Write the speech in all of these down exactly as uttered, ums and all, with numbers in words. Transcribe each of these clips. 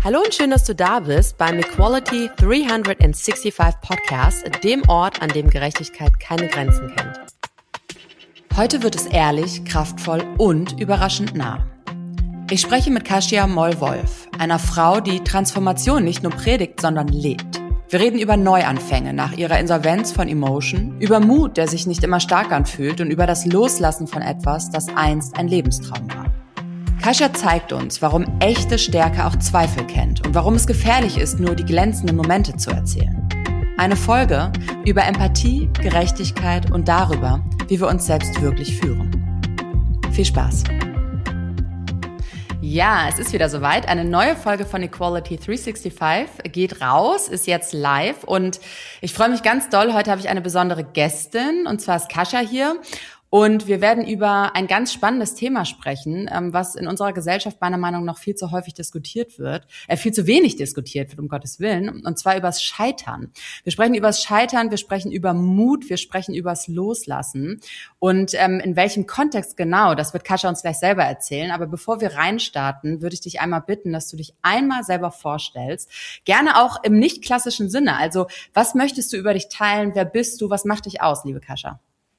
Hallo und schön, dass du da bist beim Equality dreihundertfünfundsechzig Podcast, dem Ort, an dem Gerechtigkeit keine Grenzen kennt. Heute wird es ehrlich, kraftvoll und überraschend nah. Ich spreche mit Kasia Moll-Wolf, einer Frau, die Transformation nicht nur predigt, sondern lebt. Wir reden über Neuanfänge nach ihrer Insolvenz von Emotion, über Mut, der sich nicht immer stark anfühlt und über das Loslassen von etwas, das einst ein Lebenstraum war. Kasia zeigt uns, warum echte Stärke auch Zweifel kennt und warum es gefährlich ist, nur die glänzenden Momente zu erzählen. Eine Folge über Empathie, Gerechtigkeit und darüber, wie wir uns selbst wirklich führen. Viel Spaß! Ja, es ist wieder soweit. Eine neue Folge von Equality dreihundertfünfundsechzig geht raus, ist jetzt live und ich freue mich ganz doll. Heute habe ich eine besondere Gästin und zwar ist Kasia hier. Und wir werden über ein ganz spannendes Thema sprechen, was in unserer Gesellschaft meiner Meinung nach viel zu häufig diskutiert wird, äh, viel zu wenig diskutiert wird, um Gottes Willen, und zwar übers Scheitern. Wir sprechen übers Scheitern, wir sprechen über Mut, wir sprechen übers Loslassen. Und ähm, in welchem Kontext genau, das wird Kasia uns gleich selber erzählen. Aber bevor wir reinstarten, würde ich dich einmal bitten, dass du dich einmal selber vorstellst. Gerne auch im nicht klassischen Sinne. Also, was möchtest du über dich teilen? Wer bist du? Was macht dich aus, liebe Kasia?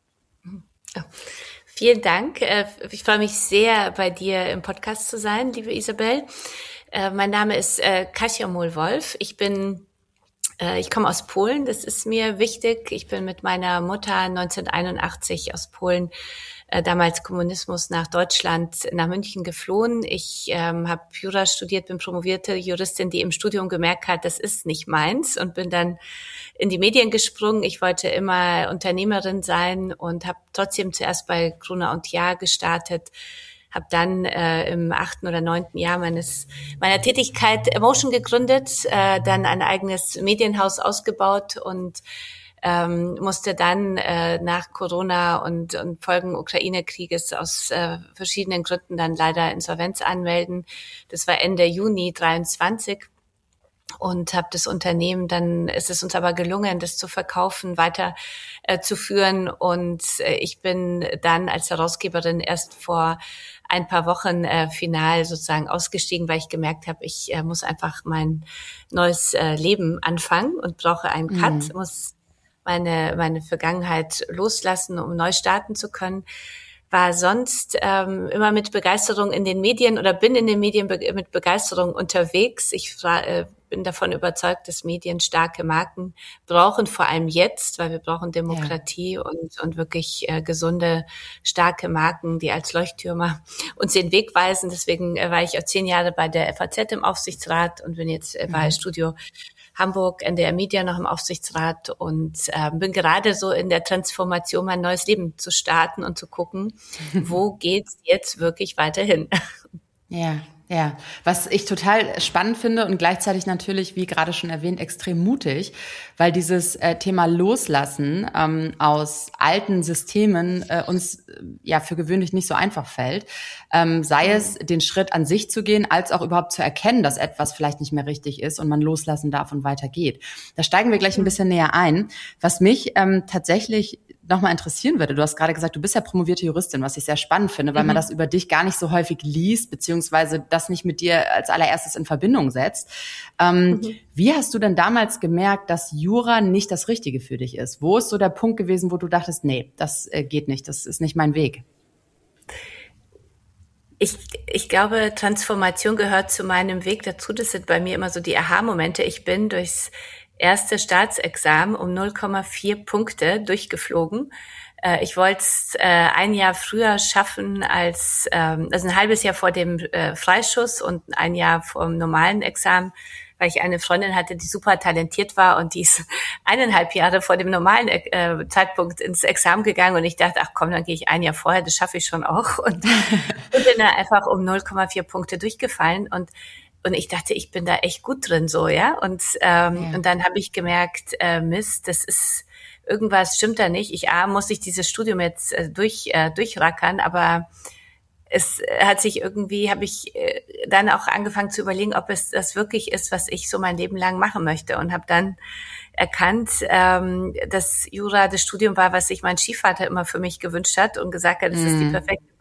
Oh, vielen Dank. Ich freue mich sehr, bei dir im Podcast zu sein, liebe Isabel. Mein Name ist Kasia Moll-Wolf. Ich bin, ich komme aus Polen. Das ist mir wichtig. Ich bin mit meiner Mutter neunzehnhunderteinundachtzig aus Polen, damals Kommunismus, nach Deutschland, nach München geflohen. Ich ähm, habe Jura studiert, bin promovierte Juristin, die im Studium gemerkt hat, das ist nicht meins, und bin dann in die Medien gesprungen. Ich wollte immer Unternehmerin sein und habe trotzdem zuerst bei Gruner und Jahr gestartet, habe dann äh, im achten oder neunten Jahr meines meiner Tätigkeit Emotion gegründet, äh, dann ein eigenes Medienhaus ausgebaut und Ähm, musste dann äh, nach Corona und, und Folgen Ukraine-Krieges aus äh, verschiedenen Gründen dann leider Insolvenz anmelden. Das war Ende Juni dreiundzwanzig und habe das Unternehmen, dann ist es uns aber gelungen, das zu verkaufen, weiter äh, zu führen, und äh, ich bin dann als Herausgeberin erst vor ein paar Wochen äh, final sozusagen ausgestiegen, weil ich gemerkt habe, ich äh, muss einfach mein neues äh, Leben anfangen und brauche einen Cut, mhm. muss meine meine Vergangenheit loslassen, um neu starten zu können. War sonst ähm, immer mit Begeisterung in den Medien oder bin in den Medien be- mit Begeisterung unterwegs. Ich fra- äh, bin davon überzeugt, dass Medien starke Marken brauchen, vor allem jetzt, weil wir brauchen Demokratie ja. und und wirklich äh, gesunde, starke Marken, die als Leuchttürmer uns den Weg weisen. Deswegen äh, war ich auch zehn Jahre bei der F A Z im Aufsichtsrat und bin jetzt äh, bei mhm. Studio Hamburg, N D R Media noch im Aufsichtsrat, und äh, bin gerade so in der Transformation, mein neues Leben zu starten und zu gucken, wo geht's jetzt wirklich weiterhin. Ja, ja. Was ich total spannend finde und gleichzeitig natürlich, wie gerade schon erwähnt, extrem mutig, weil dieses äh, Thema Loslassen ähm, aus alten Systemen äh, uns äh, ja für gewöhnlich nicht so einfach fällt. Ähm, sei mhm. es, den Schritt an sich zu gehen, als auch überhaupt zu erkennen, dass etwas vielleicht nicht mehr richtig ist und man loslassen darf und weitergeht. Da steigen wir gleich ein bisschen näher ein. Was mich ähm, tatsächlich nochmal interessieren würde, du hast gerade gesagt, du bist ja promovierte Juristin, was ich sehr spannend finde, weil mhm. man das über dich gar nicht so häufig liest, beziehungsweise das nicht mit dir als allererstes in Verbindung setzt. Ähm, mhm. Wie hast du denn damals gemerkt, dass Jura nicht das Richtige für dich ist? Wo ist so der Punkt gewesen, wo du dachtest, nee, das äh, geht nicht, das ist nicht mein Weg? Ich, ich glaube, Transformation gehört zu meinem Weg dazu. Das sind bei mir immer so die Aha-Momente. Ich bin durchs erste Staatsexamen um null Komma vier Punkte durchgeflogen. Äh, ich wollte es äh, ein Jahr früher schaffen als, ähm, also ein halbes Jahr vor dem äh, Freischuss und ein Jahr vor dem normalen Examen, weil ich eine Freundin hatte, die super talentiert war, und die ist eineinhalb Jahre vor dem normalen äh, Zeitpunkt ins Examen gegangen, und ich dachte, ach komm, dann gehe ich ein Jahr vorher, das schaffe ich schon auch, und bin dann einfach um null Komma vier Punkte durchgefallen, und Und ich dachte, ich bin da echt gut drin, so, ja. Und ähm, ja. und dann habe ich gemerkt, äh, Mist, das ist, irgendwas stimmt da nicht. Ich, A, muss ich dieses Studium jetzt äh, durch äh, durchrackern, aber es hat sich irgendwie, habe ich äh, dann auch angefangen zu überlegen, ob es das wirklich ist, was ich so mein Leben lang machen möchte, und habe dann erkannt, ähm, dass Jura das Studium war, was sich mein Stiefvater immer für mich gewünscht hat und gesagt hat, das mm. ist die perfekte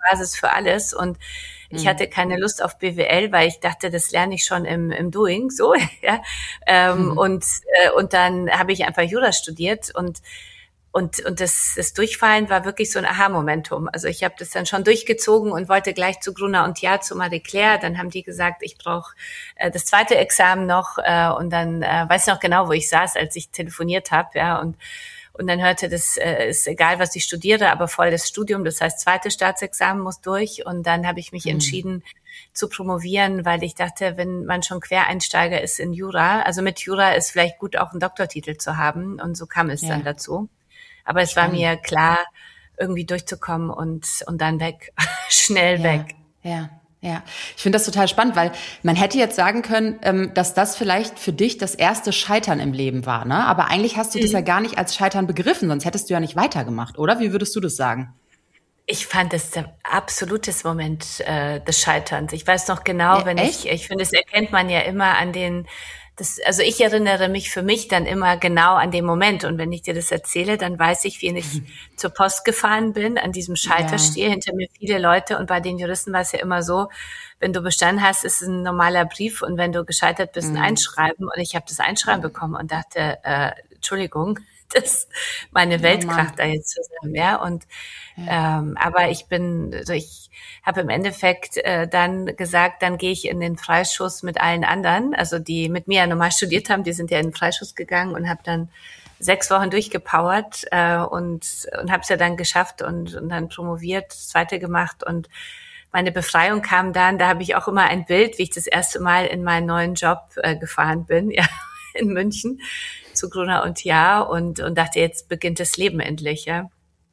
Basis für alles. Und ich hatte keine Lust auf B W L, weil ich dachte, das lerne ich schon im, im Doing, so, ja. Ähm, mhm. Und, äh, und dann habe ich einfach Jura studiert und Und, und das, das Durchfallen war wirklich so ein Aha-Momentum. Also ich habe das dann schon durchgezogen und wollte gleich zu Gruner und Jahr zu Marie Claire. Dann haben die gesagt, ich brauche äh, das zweite Examen noch. Äh, und dann äh, weiß ich noch genau, wo ich saß, als ich telefoniert habe. Ja, und und dann hörte das, äh, ist egal, was ich studiere, aber voll das Studium. Das heißt, zweite Staatsexamen muss durch. Und dann habe ich mich mhm. entschieden zu promovieren, weil ich dachte, wenn man schon Quereinsteiger ist in Jura, also mit Jura ist vielleicht gut, auch einen Doktortitel zu haben. Und so kam es ja. dann dazu. Aber es war mir klar, irgendwie durchzukommen und und dann weg, schnell ja, weg. Ja, ja. Ich finde das total spannend, weil man hätte jetzt sagen können, ähm, dass das vielleicht für dich das erste Scheitern im Leben war, ne? Aber eigentlich hast du mhm. das ja gar nicht als Scheitern begriffen, sonst hättest du ja nicht weitergemacht, oder? Wie würdest du das sagen? Ich fand das der absolutes Moment äh, des Scheiterns. Ich weiß noch genau, ja, wenn echt? ich, ich finde, das erkennt man ja immer an den Das, also ich erinnere mich für mich dann immer genau an den Moment. Und wenn ich dir das erzähle, dann weiß ich, wie ich zur Post gefahren bin, an diesem Schalter ja. stehe, hinter mir viele Leute. Und bei den Juristen war es ja immer so, wenn du bestanden hast, ist es ein normaler Brief. Und wenn du gescheitert bist, ein mhm. Einschreiben. Und ich habe das Einschreiben bekommen und dachte, äh, Entschuldigung, das, meine Welt oh kracht da jetzt zusammen. Ja, und ja. Ähm, aber ich bin, also ich habe im Endeffekt äh, dann gesagt, dann gehe ich in den Freischuss mit allen anderen, also die mit mir ja normal studiert haben, die sind ja in den Freischuss gegangen und habe dann sechs Wochen durchgepowert äh, und und habe es ja dann geschafft und und dann promoviert, das zweite gemacht und meine Befreiung kam dann, da habe ich auch immer ein Bild, wie ich das erste Mal in meinen neuen Job äh, gefahren bin, ja, in München zu Gruner und Jahr und und dachte, jetzt beginnt das Leben endlich, ja.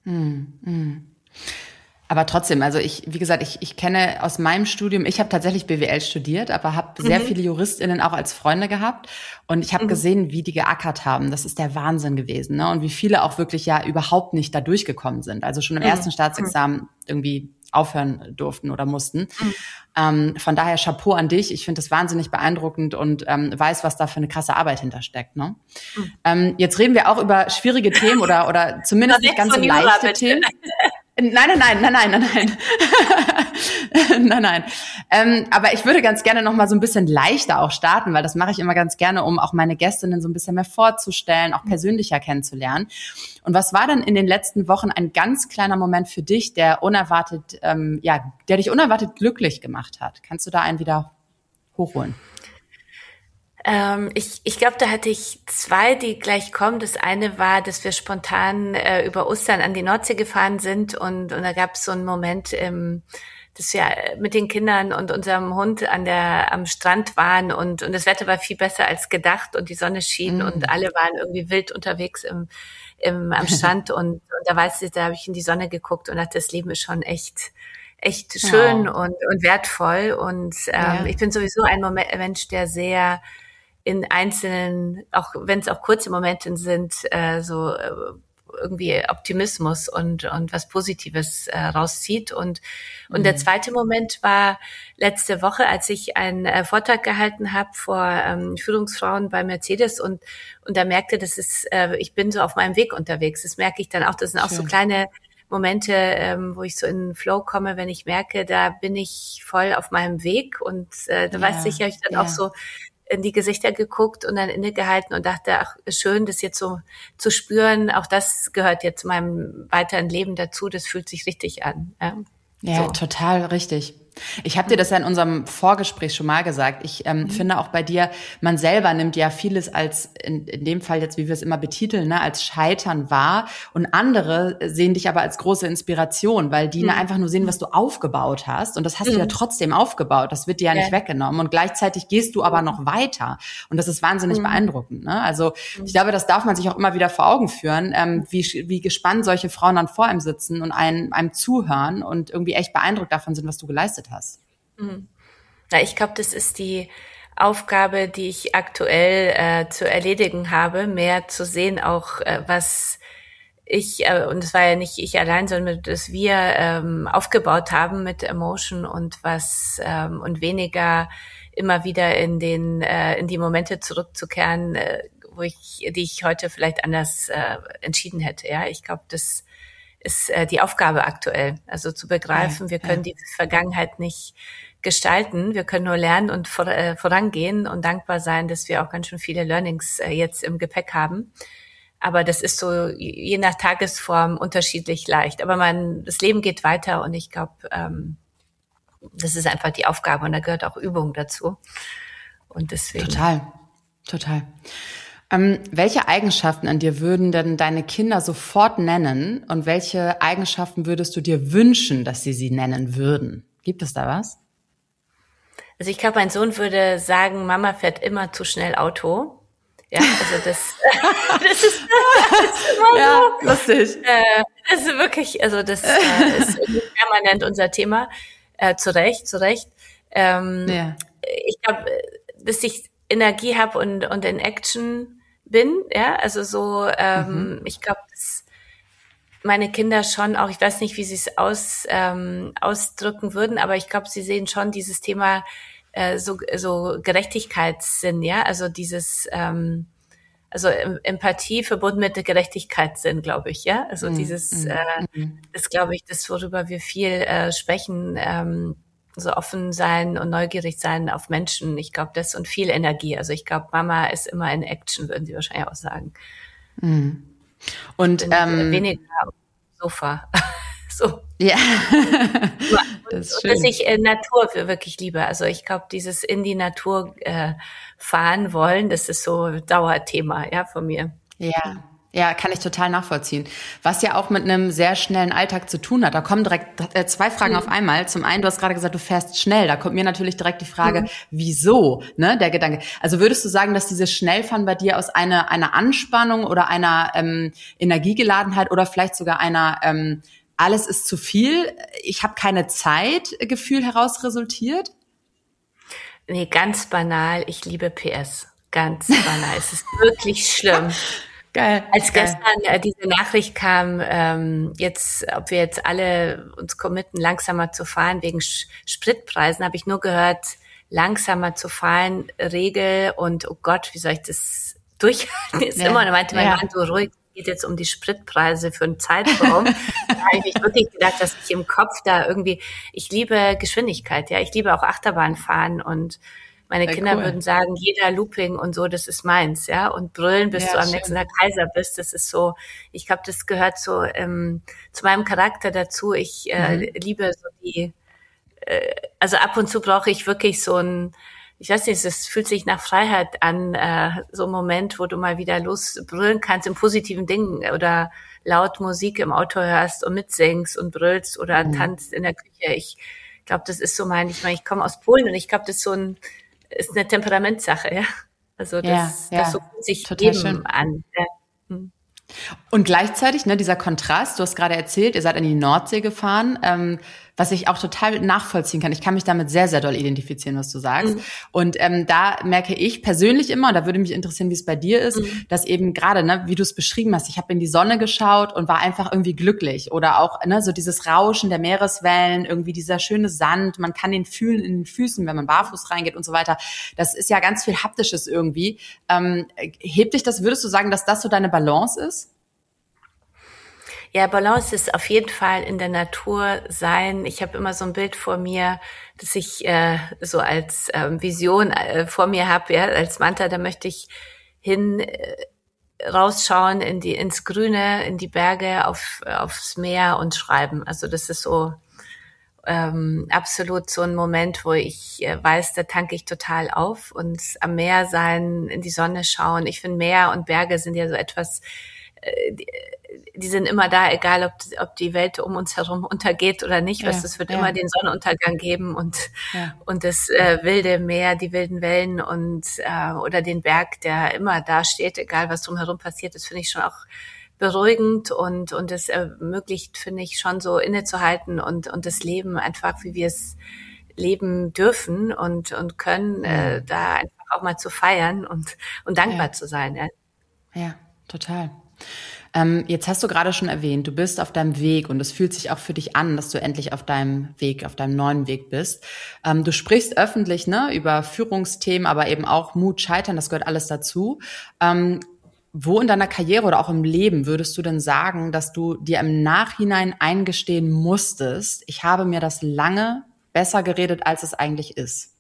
Hm, hm. Aber trotzdem, also ich, wie gesagt, ich, ich kenne aus meinem Studium, ich habe tatsächlich B W L studiert, aber habe sehr mhm. viele JuristInnen auch als Freunde gehabt und ich habe mhm. gesehen, wie die geackert haben. Das ist der Wahnsinn gewesen, ne? Und wie viele auch wirklich ja überhaupt nicht da durchgekommen sind. Also schon im mhm. ersten Staatsexamen mhm. irgendwie aufhören durften oder mussten. Mhm. Ähm, von daher Chapeau an dich. Ich finde das wahnsinnig beeindruckend und ähm, weiß, was da für eine krasse Arbeit hintersteckt. Ne? Mhm. Ähm, jetzt reden wir auch über schwierige Themen oder oder zumindest nicht ganz so leichte Themen. Nein, nein, nein, nein, nein, nein, nein, nein, nein. Ähm, aber ich würde ganz gerne noch mal so ein bisschen leichter auch starten, weil das mache ich immer ganz gerne, um auch meine Gästinnen so ein bisschen mehr vorzustellen, auch persönlicher kennenzulernen. Und was war dann in den letzten Wochen ein ganz kleiner Moment für dich, der unerwartet, ähm, ja, der dich unerwartet glücklich gemacht hat? Kannst du da einen wieder hochholen? Ähm, ich ich glaube, da hatte ich zwei, die gleich kommen. Das eine war, dass wir spontan äh, über Ostern an die Nordsee gefahren sind und und da gab es so einen Moment, ähm, dass wir mit den Kindern und unserem Hund an der am Strand waren und und das Wetter war viel besser als gedacht und die Sonne schien mm. und alle waren irgendwie wild unterwegs im im am Strand und, und da weiß ich, da habe ich in die Sonne geguckt und dachte, das Leben ist schon echt echt schön oh. und und wertvoll und ähm, ja. ich bin sowieso ein Moment, Mensch, der sehr in einzelnen, auch wenn es auch kurze Momente sind, äh, so äh, irgendwie Optimismus und und was Positives äh, rauszieht. Und und mhm. der zweite Moment war letzte Woche, als ich einen äh, Vortrag gehalten habe vor ähm, Führungsfrauen bei Mercedes und und da merkte, das ist, äh, ich bin so auf meinem Weg unterwegs. Das merke ich dann auch. Das sind auch Schön. So kleine Momente, ähm, wo ich so in den Flow komme, wenn ich merke, da bin ich voll auf meinem Weg und äh, da ja, weiß ich, habe ich dann ja. auch so in die Gesichter geguckt und dann innegehalten und dachte, ach, schön, das jetzt so zu spüren. Auch das gehört jetzt zu meinem weiteren Leben dazu. Das fühlt sich richtig an. Ja, ja so. Total richtig. Ich habe dir das ja in unserem Vorgespräch schon mal gesagt. Ich ähm, mhm. finde auch bei dir, man selber nimmt ja vieles als, in, in dem Fall jetzt, wie wir es immer betiteln, ne, als Scheitern wahr. Und andere sehen dich aber als große Inspiration, weil die mhm. einfach nur sehen, was du aufgebaut hast. Und das hast mhm. du ja trotzdem aufgebaut. Das wird dir ja, ja nicht weggenommen. Und gleichzeitig gehst du aber noch weiter. Und das ist wahnsinnig mhm. beeindruckend. Ne? Also ich glaube, das darf man sich auch immer wieder vor Augen führen, ähm, wie, wie gespannt solche Frauen dann vor einem sitzen und einem, einem zuhören und irgendwie echt beeindruckt davon sind, was du geleistet hast. Mhm. Na, ich glaube, das ist die Aufgabe, die ich aktuell äh, zu erledigen habe, mehr zu sehen, auch äh, was ich, äh, und es war ja nicht ich allein, sondern dass wir ähm, aufgebaut haben mit Emotion und was ähm, und weniger immer wieder in den äh, in die Momente zurückzukehren, äh, wo ich, die ich heute vielleicht anders äh, entschieden hätte. Ja, ich glaube, das ist äh, die Aufgabe aktuell. Also zu begreifen, ja, wir können ja. die Vergangenheit nicht gestalten. Wir können nur lernen und vor, äh, vorangehen und dankbar sein, dass wir auch ganz schön viele Learnings äh, jetzt im Gepäck haben. Aber das ist so je nach Tagesform unterschiedlich leicht. Aber man, das Leben geht weiter und ich glaube, ähm, das ist einfach die Aufgabe und da gehört auch Übung dazu. Und deswegen. Total, total. Ähm, welche Eigenschaften an dir würden denn deine Kinder sofort nennen und welche Eigenschaften würdest du dir wünschen, dass sie sie nennen würden? Gibt es da was? Also ich glaube, mein Sohn würde sagen, Mama fährt immer zu schnell Auto. Ja, also das, das ist, das ist immer ja, so. Lustig. Äh, das ist wirklich, also das äh, ist permanent unser Thema. Äh, zu Recht, zu Recht. Ähm, ja. Ich glaube, dass ich Energie habe und, und in Action bin. Ja, also so, ähm, mhm. ich glaube, dass meine Kinder schon auch, ich weiß nicht, wie sie es aus, ähm, ausdrücken würden, aber ich glaube, sie sehen schon dieses Thema äh, so, so Gerechtigkeitssinn, ja, also dieses, ähm, also Empathie verbunden mit der Gerechtigkeitssinn, glaube ich, ja, also mhm. dieses, äh, mhm. das glaube ich, das, worüber wir viel äh, sprechen, ähm, so offen sein und neugierig sein auf Menschen, ich glaube, das und viel Energie, also ich glaube, Mama ist immer in Action, würden sie wahrscheinlich auch sagen. Mhm. Und ähm, weniger Sofa. So. Ja. Das ist schön. Dass ich äh, Natur wirklich liebe. Also ich glaube, dieses in die Natur äh, fahren wollen, das ist so ein Dauerthema, ja, von mir. Ja. Ja, kann ich total nachvollziehen. Was ja auch mit einem sehr schnellen Alltag zu tun hat. Da kommen direkt äh, zwei Fragen mhm. auf einmal. Zum einen, du hast gerade gesagt, du fährst schnell. Da kommt mir natürlich direkt die Frage, mhm. wieso, ne, der Gedanke. Also würdest du sagen, dass dieses Schnellfahren bei dir aus einer, einer Anspannung oder einer ähm, Energiegeladenheit oder vielleicht sogar einer ähm, alles ist zu viel, ich habe keine Zeit Gefühl heraus resultiert? Nee, ganz banal. Ich liebe P S. Ganz banal. Es ist wirklich schlimm. Geil. Als geil. gestern äh, diese Nachricht kam, ähm, jetzt, ob wir jetzt alle uns committen, langsamer zu fahren wegen Sch- Spritpreisen, habe ich nur gehört, langsamer zu fahren, Regel und oh Gott, wie soll ich das durchhalten? Ist ja. immer, und da meinte mein ja. Mann so ruhig, es geht jetzt um die Spritpreise für einen Zeitraum. Da habe ich wirklich gedacht, dass ich im Kopf da irgendwie, ich liebe Geschwindigkeit, ja, ich liebe auch Achterbahnfahren und meine ja, Kinder cool. würden sagen, jeder Looping und so, das ist meins, ja. Und brüllen, bis ja, du am schön. nächsten Tag Kaiser bist, das ist so, ich glaube, das gehört so ähm, zu meinem Charakter dazu. Ich äh, mhm. liebe so die, äh, also ab und zu brauche ich wirklich so ein, ich weiß nicht, es fühlt sich nach Freiheit an, äh, so ein Moment, wo du mal wieder losbrüllen kannst in positiven Dingen oder laut Musik im Auto hörst und mitsingst und brüllst oder mhm. tanzt in der Küche. Ich glaube, das ist so mein, ich meine, ich komme aus Polen und ich glaube, das ist so ein ist eine Temperamentssache, ja. Also das, ja, ja. das so fühlt sich total jedem schön. an. Ja. Hm. Und gleichzeitig, ne, dieser Kontrast, du hast gerade erzählt, ihr seid in die Nordsee gefahren, ähm, was ich auch total nachvollziehen kann. Ich kann mich damit sehr, sehr doll identifizieren, was du sagst. Mhm. Und ähm, da merke ich persönlich immer, und da würde mich interessieren, wie es bei dir ist, mhm. dass eben gerade, ne, wie du es beschrieben hast, ich habe in die Sonne geschaut und war einfach irgendwie glücklich. Oder auch ne, so dieses Rauschen der Meereswellen, irgendwie dieser schöne Sand, man kann den fühlen in den Füßen, wenn man barfuß reingeht und so weiter. Das ist ja ganz viel Haptisches irgendwie. Ähm, hebt dich das, würdest du sagen, dass das so deine Balance ist? Ja, Balance ist auf jeden Fall in der Natur sein. Ich habe immer so ein Bild vor mir, das ich äh, so als ähm, Vision äh, vor mir habe, ja, als Mantra, da möchte ich hin äh, rausschauen in die ins Grüne, in die Berge, auf aufs Meer und schreiben. Also das ist so ähm, absolut so ein Moment, wo ich äh, weiß, da tanke ich total auf und am Meer sein, in die Sonne schauen. Ich finde, Meer und Berge sind ja so etwas, äh, die, die sind immer da, egal ob, ob die Welt um uns herum untergeht oder nicht. Ja, es wird ja. immer den Sonnenuntergang geben und ja. und das äh, wilde Meer, die wilden Wellen und äh, oder den Berg, der immer da steht, egal was drumherum passiert. Das finde ich schon auch beruhigend und und es ermöglicht, finde ich, schon so innezuhalten und und das Leben einfach, wie wir es leben dürfen und und können, ja. äh, da einfach auch mal zu feiern und und dankbar ja. zu sein. Ja, ja total. Ähm, jetzt hast du gerade schon erwähnt, du bist auf deinem Weg und es fühlt sich auch für dich an, dass du endlich auf deinem Weg, auf deinem neuen Weg bist. Ähm, du sprichst öffentlich ne, über Führungsthemen, aber eben auch Mut, Scheitern, das gehört alles dazu. Ähm, wo in deiner Karriere oder auch im Leben würdest du denn sagen, dass du dir im Nachhinein eingestehen musstest, ich habe mir das lange besser geredet, als es eigentlich ist?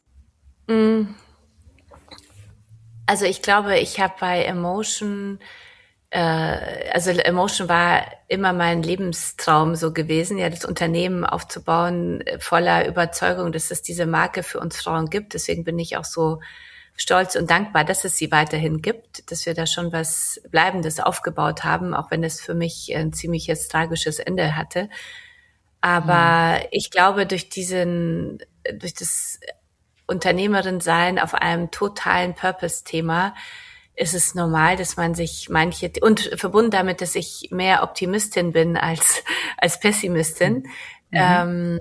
Also ich glaube, ich habe bei Emotion, äh, also Emotion war immer mein Lebenstraum so gewesen, ja, das Unternehmen aufzubauen, äh, voller Überzeugung, dass es diese Marke für uns Frauen gibt. Deswegen bin ich auch so stolz und dankbar, dass es sie weiterhin gibt, dass wir da schon was Bleibendes aufgebaut haben, auch wenn es für mich ein ziemliches tragisches Ende hatte. Aber mhm. ich glaube, durch diesen, durch das Unternehmerin sein auf einem totalen Purpose-Thema ist es normal, dass man sich manche, und verbunden damit, dass ich mehr Optimistin bin als, als Pessimistin, mhm. ähm,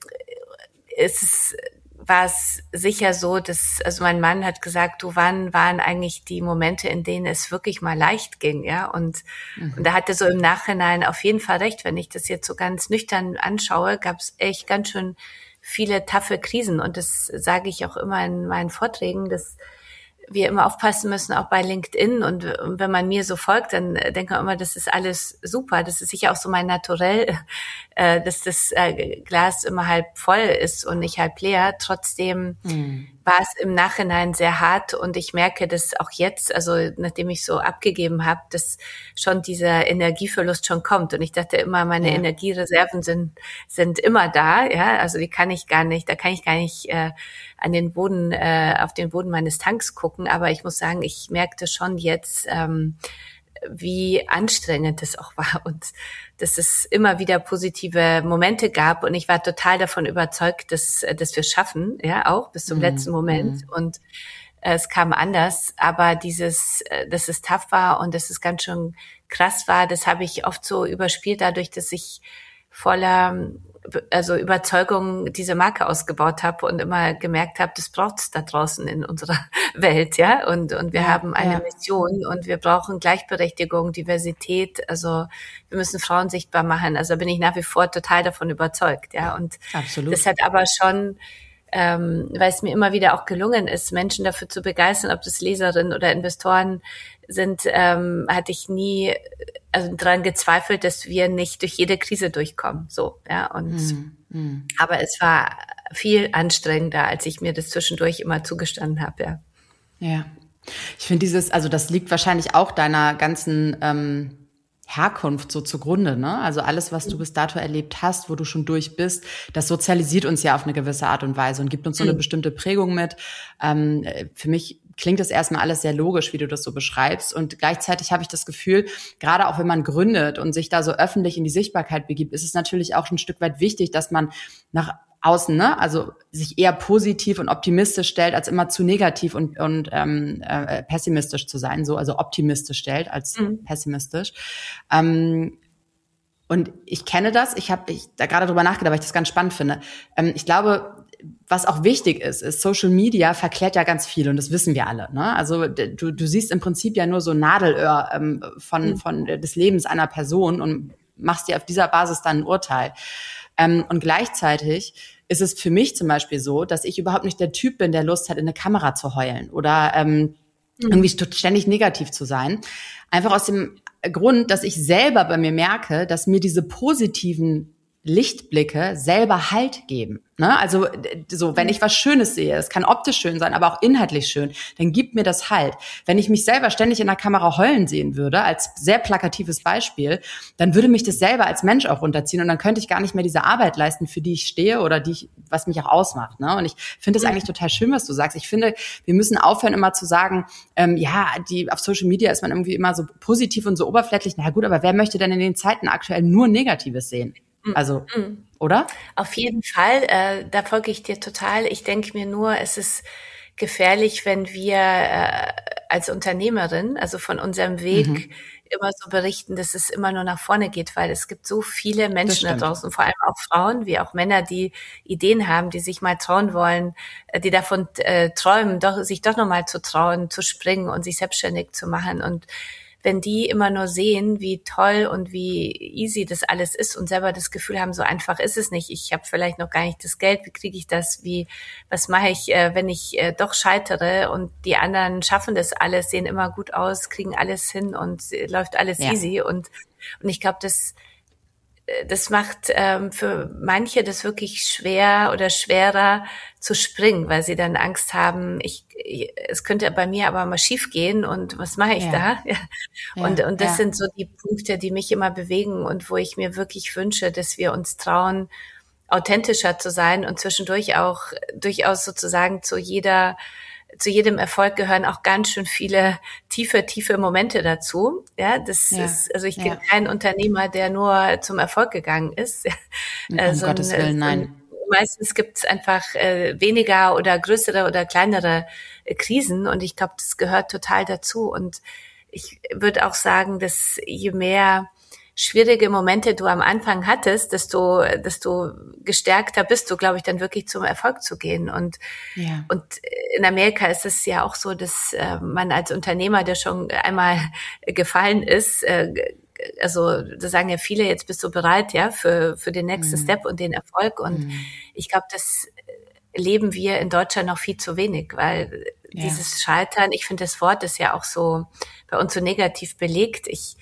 ist es, war es sicher so, dass, also mein Mann hat gesagt, du, wann waren eigentlich die Momente, in denen es wirklich mal leicht ging, ja, und, mhm. und da hat er so im Nachhinein auf jeden Fall recht. Wenn ich das jetzt so ganz nüchtern anschaue, gab es echt ganz schön viele taffe Krisen, und das sage ich auch immer in meinen Vorträgen, dass wir immer aufpassen müssen, auch bei LinkedIn, und wenn man mir so folgt, dann denkt man immer, das ist alles super, das ist sicher auch so mein Naturell, äh, dass das äh, Glas immer halb voll ist und nicht halb leer. Trotzdem mhm. war es im Nachhinein sehr hart, und ich merke, dass auch jetzt, also nachdem ich so abgegeben habe, dass schon dieser Energieverlust schon kommt, und ich dachte immer, meine ja. Energiereserven sind sind immer da, ja, also die kann ich gar nicht, da kann ich gar nicht äh, an den Boden, äh, auf den Boden meines Tanks gucken, aber ich muss sagen, ich merkte schon jetzt, ähm, wie anstrengend es auch war, und dass es immer wieder positive Momente gab, und ich war total davon überzeugt, dass, dass wir es schaffen, ja, auch bis zum mm, letzten Moment, mm. und äh, es kam anders, aber dieses, äh, dass es tough war und dass es ganz schön krass war, das habe ich oft so überspielt, dadurch, dass ich voller also Überzeugung diese Marke ausgebaut habe und immer gemerkt habe, das braucht's da draußen in unserer Welt, ja, und und wir ja, haben eine ja. Mission, und wir brauchen Gleichberechtigung, Diversität, also wir müssen Frauen sichtbar machen, also bin ich nach wie vor total davon überzeugt, ja, und Absolut. Das hat aber schon, ähm, weil es mir immer wieder auch gelungen ist, Menschen dafür zu begeistern, ob das Leserinnen oder Investoren sind, ähm, hatte ich nie also daran gezweifelt, dass wir nicht durch jede Krise durchkommen, so, ja, und mm, mm. aber es war viel anstrengender, als ich mir das zwischendurch immer zugestanden habe, ja. Ja, ich finde dieses, also das liegt wahrscheinlich auch deiner ganzen ähm, Herkunft so zugrunde, ne? Also alles, was du bis dato erlebt hast, wo du schon durch bist, das sozialisiert uns ja auf eine gewisse Art und Weise und gibt uns so eine mm. bestimmte Prägung mit. Ähm, für mich klingt das erstmal alles sehr logisch, wie du das so beschreibst. Und gleichzeitig habe ich das Gefühl, gerade auch wenn man gründet und sich da so öffentlich in die Sichtbarkeit begibt, ist es natürlich auch ein Stück weit wichtig, dass man nach außen, ne, also sich eher positiv und optimistisch stellt, als immer zu negativ und und ähm, äh, pessimistisch zu sein, so also optimistisch stellt als mhm. pessimistisch. Ähm, und ich kenne das, ich habe ich da gerade drüber nachgedacht, weil ich das ganz spannend finde. Ähm, ich glaube, was auch wichtig ist, ist, Social Media verklärt ja ganz viel, und das wissen wir alle, ne? Also du du siehst im Prinzip ja nur so Nadelöhr ähm, von mhm. von des Lebens einer Person und machst dir auf dieser Basis dann ein Urteil. Ähm, und gleichzeitig ist es für mich zum Beispiel so, dass ich überhaupt nicht der Typ bin, der Lust hat, in eine Kamera zu heulen oder ähm, mhm. irgendwie ständig negativ zu sein. Einfach aus dem Grund, dass ich selber bei mir merke, dass mir diese positiven Lichtblicke selber Halt geben. Ne? Also so, wenn ich was Schönes sehe, es kann optisch schön sein, aber auch inhaltlich schön, dann gibt mir das Halt. Wenn ich mich selber ständig in der Kamera heulen sehen würde, als sehr plakatives Beispiel, dann würde mich das selber als Mensch auch runterziehen, und dann könnte ich gar nicht mehr diese Arbeit leisten, für die ich stehe oder die ich, was mich auch ausmacht. Ne? Und ich finde es eigentlich total schön, was du sagst. Ich finde, wir müssen aufhören, immer zu sagen, ähm, ja, die auf Social Media ist man irgendwie immer so positiv und so oberflächlich. Na gut, aber wer möchte denn in den Zeiten aktuell nur Negatives sehen? Also, mm. oder? Auf jeden Fall, äh, da folge ich dir total. Ich denke mir nur, es ist gefährlich, wenn wir äh, als Unternehmerin, also von unserem Weg, mhm. immer so berichten, dass es immer nur nach vorne geht, weil es gibt so viele Menschen da draußen, vor allem auch Frauen, wie auch Männer, die Ideen haben, die sich mal trauen wollen, die davon äh, träumen, doch sich doch nochmal zu trauen, zu springen und sich selbstständig zu machen. Und wenn die immer nur sehen, wie toll und wie easy das alles ist und selber das Gefühl haben, so einfach ist es nicht. Ich habe vielleicht noch gar nicht das Geld. Wie kriege ich das? Wie, was mache ich, äh, wenn ich äh, doch scheitere? Und die anderen schaffen das alles, sehen immer gut aus, kriegen alles hin und äh, läuft alles Ja. easy. Und und ich glaube, das das macht ähm, für manche das wirklich schwer oder schwerer zu springen, weil sie dann Angst haben, ich, ich es könnte bei mir aber mal schief gehen und was mache ich Ja. da? Ja. Und, Ja, und das ja. sind so die Punkte, die mich immer bewegen und wo ich mir wirklich wünsche, dass wir uns trauen, authentischer zu sein und zwischendurch auch durchaus sozusagen zu jeder zu jedem Erfolg gehören auch ganz schön viele tiefe, tiefe Momente dazu. Ja, das Ja. ist, also ich Ja. kenne keinen Unternehmer, der nur zum Erfolg gegangen ist. Um Äh, so ein- Gottes Willen, so ein- nein. Meistens gibt es einfach äh, weniger oder größere oder kleinere äh, Krisen und ich glaube, das gehört total dazu. Und ich würde auch sagen, dass je mehr schwierige Momente du am Anfang hattest, desto, desto gestärkter bist du, glaube ich, dann wirklich zum Erfolg zu gehen. Und, Ja. und in Amerika ist es ja auch so, dass äh, man als Unternehmer, der schon einmal gefallen ist, äh, also da sagen ja viele, jetzt bist du bereit, ja, für, für den nächsten Mhm. Step und den Erfolg. Und Mhm. ich glaube, das leben wir in Deutschland noch viel zu wenig, weil Ja. dieses Scheitern, ich finde, das Wort ist ja auch so bei uns so negativ belegt. Ich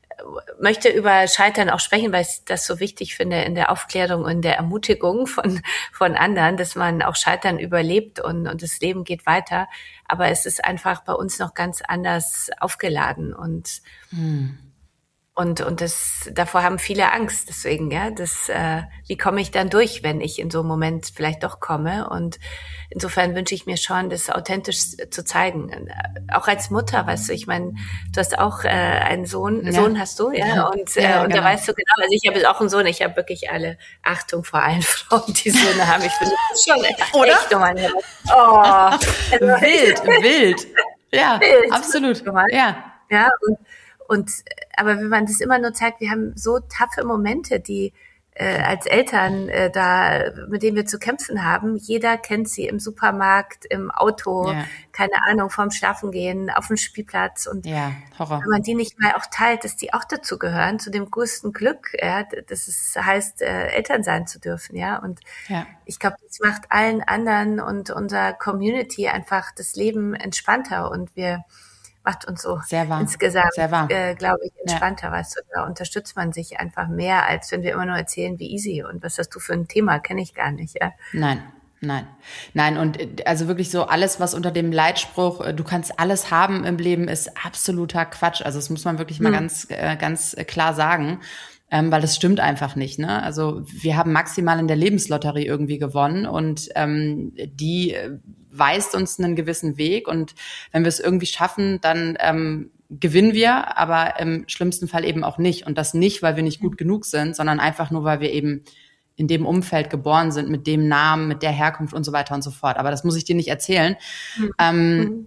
möchte über Scheitern auch sprechen, weil ich das so wichtig finde in der Aufklärung und der Ermutigung von, von anderen, dass man auch Scheitern überlebt und, und das Leben geht weiter. Aber es ist einfach bei uns noch ganz anders aufgeladen und, Mhm. und, und das, davor haben viele Angst. Deswegen, ja, das, äh, wie komme ich dann durch, wenn ich in so einem Moment vielleicht doch komme? Und insofern wünsche ich mir schon, das authentisch zu zeigen. Auch als Mutter, weißt du, ich meine, du hast auch äh, einen Sohn, Ja. Sohn hast du, ja, und, äh, Ja, und genau. da weißt du genau, also ich habe jetzt auch einen Sohn, ich habe wirklich alle Achtung vor allen Frauen, die Söhne haben. Ich finde das schon Oder? echt nochmal. Oh, also, Wild, wild. Ja, Wild. absolut. Ja. Ja, und, und aber wenn man das immer nur zeigt, wir haben so taffe Momente, die äh, als Eltern äh, da, mit denen wir zu kämpfen haben. Jeder kennt sie im Supermarkt, im Auto, Ja. keine Ahnung, vorm Schlafengehen, auf dem Spielplatz. Und Ja, Horror. wenn man die nicht mal auch teilt, dass die auch dazu gehören, zu dem größten Glück, ja, dass es heißt, äh, Eltern sein zu dürfen, ja. Und Ja. ich glaube, das macht allen anderen und unserer Community einfach das Leben entspannter und wir macht uns so Sehr wahr. insgesamt, Sehr wahr. äh, glaube ich, Ja. entspannter, weißt du, da unterstützt man sich einfach mehr, als wenn wir immer nur erzählen, wie easy und was hast du für ein Thema, kenne ich gar nicht, ja. Nein, nein, nein. Und äh, also wirklich so alles, was unter dem Leitspruch, äh, du kannst alles haben im Leben, ist absoluter Quatsch. Also das muss man wirklich mal Hm. ganz, äh, ganz klar sagen. Ähm, weil das stimmt einfach nicht, ne? Also wir haben maximal in der Lebenslotterie irgendwie gewonnen und ähm, die äh, weist uns einen gewissen Weg und wenn wir es irgendwie schaffen, dann ähm, gewinnen wir, aber im schlimmsten Fall eben auch nicht. Und das nicht, weil wir nicht gut genug sind, sondern einfach nur, weil wir eben in dem Umfeld geboren sind, mit dem Namen, mit der Herkunft und so weiter und so fort. Aber das muss ich dir nicht erzählen. Mhm. Ähm, Mhm.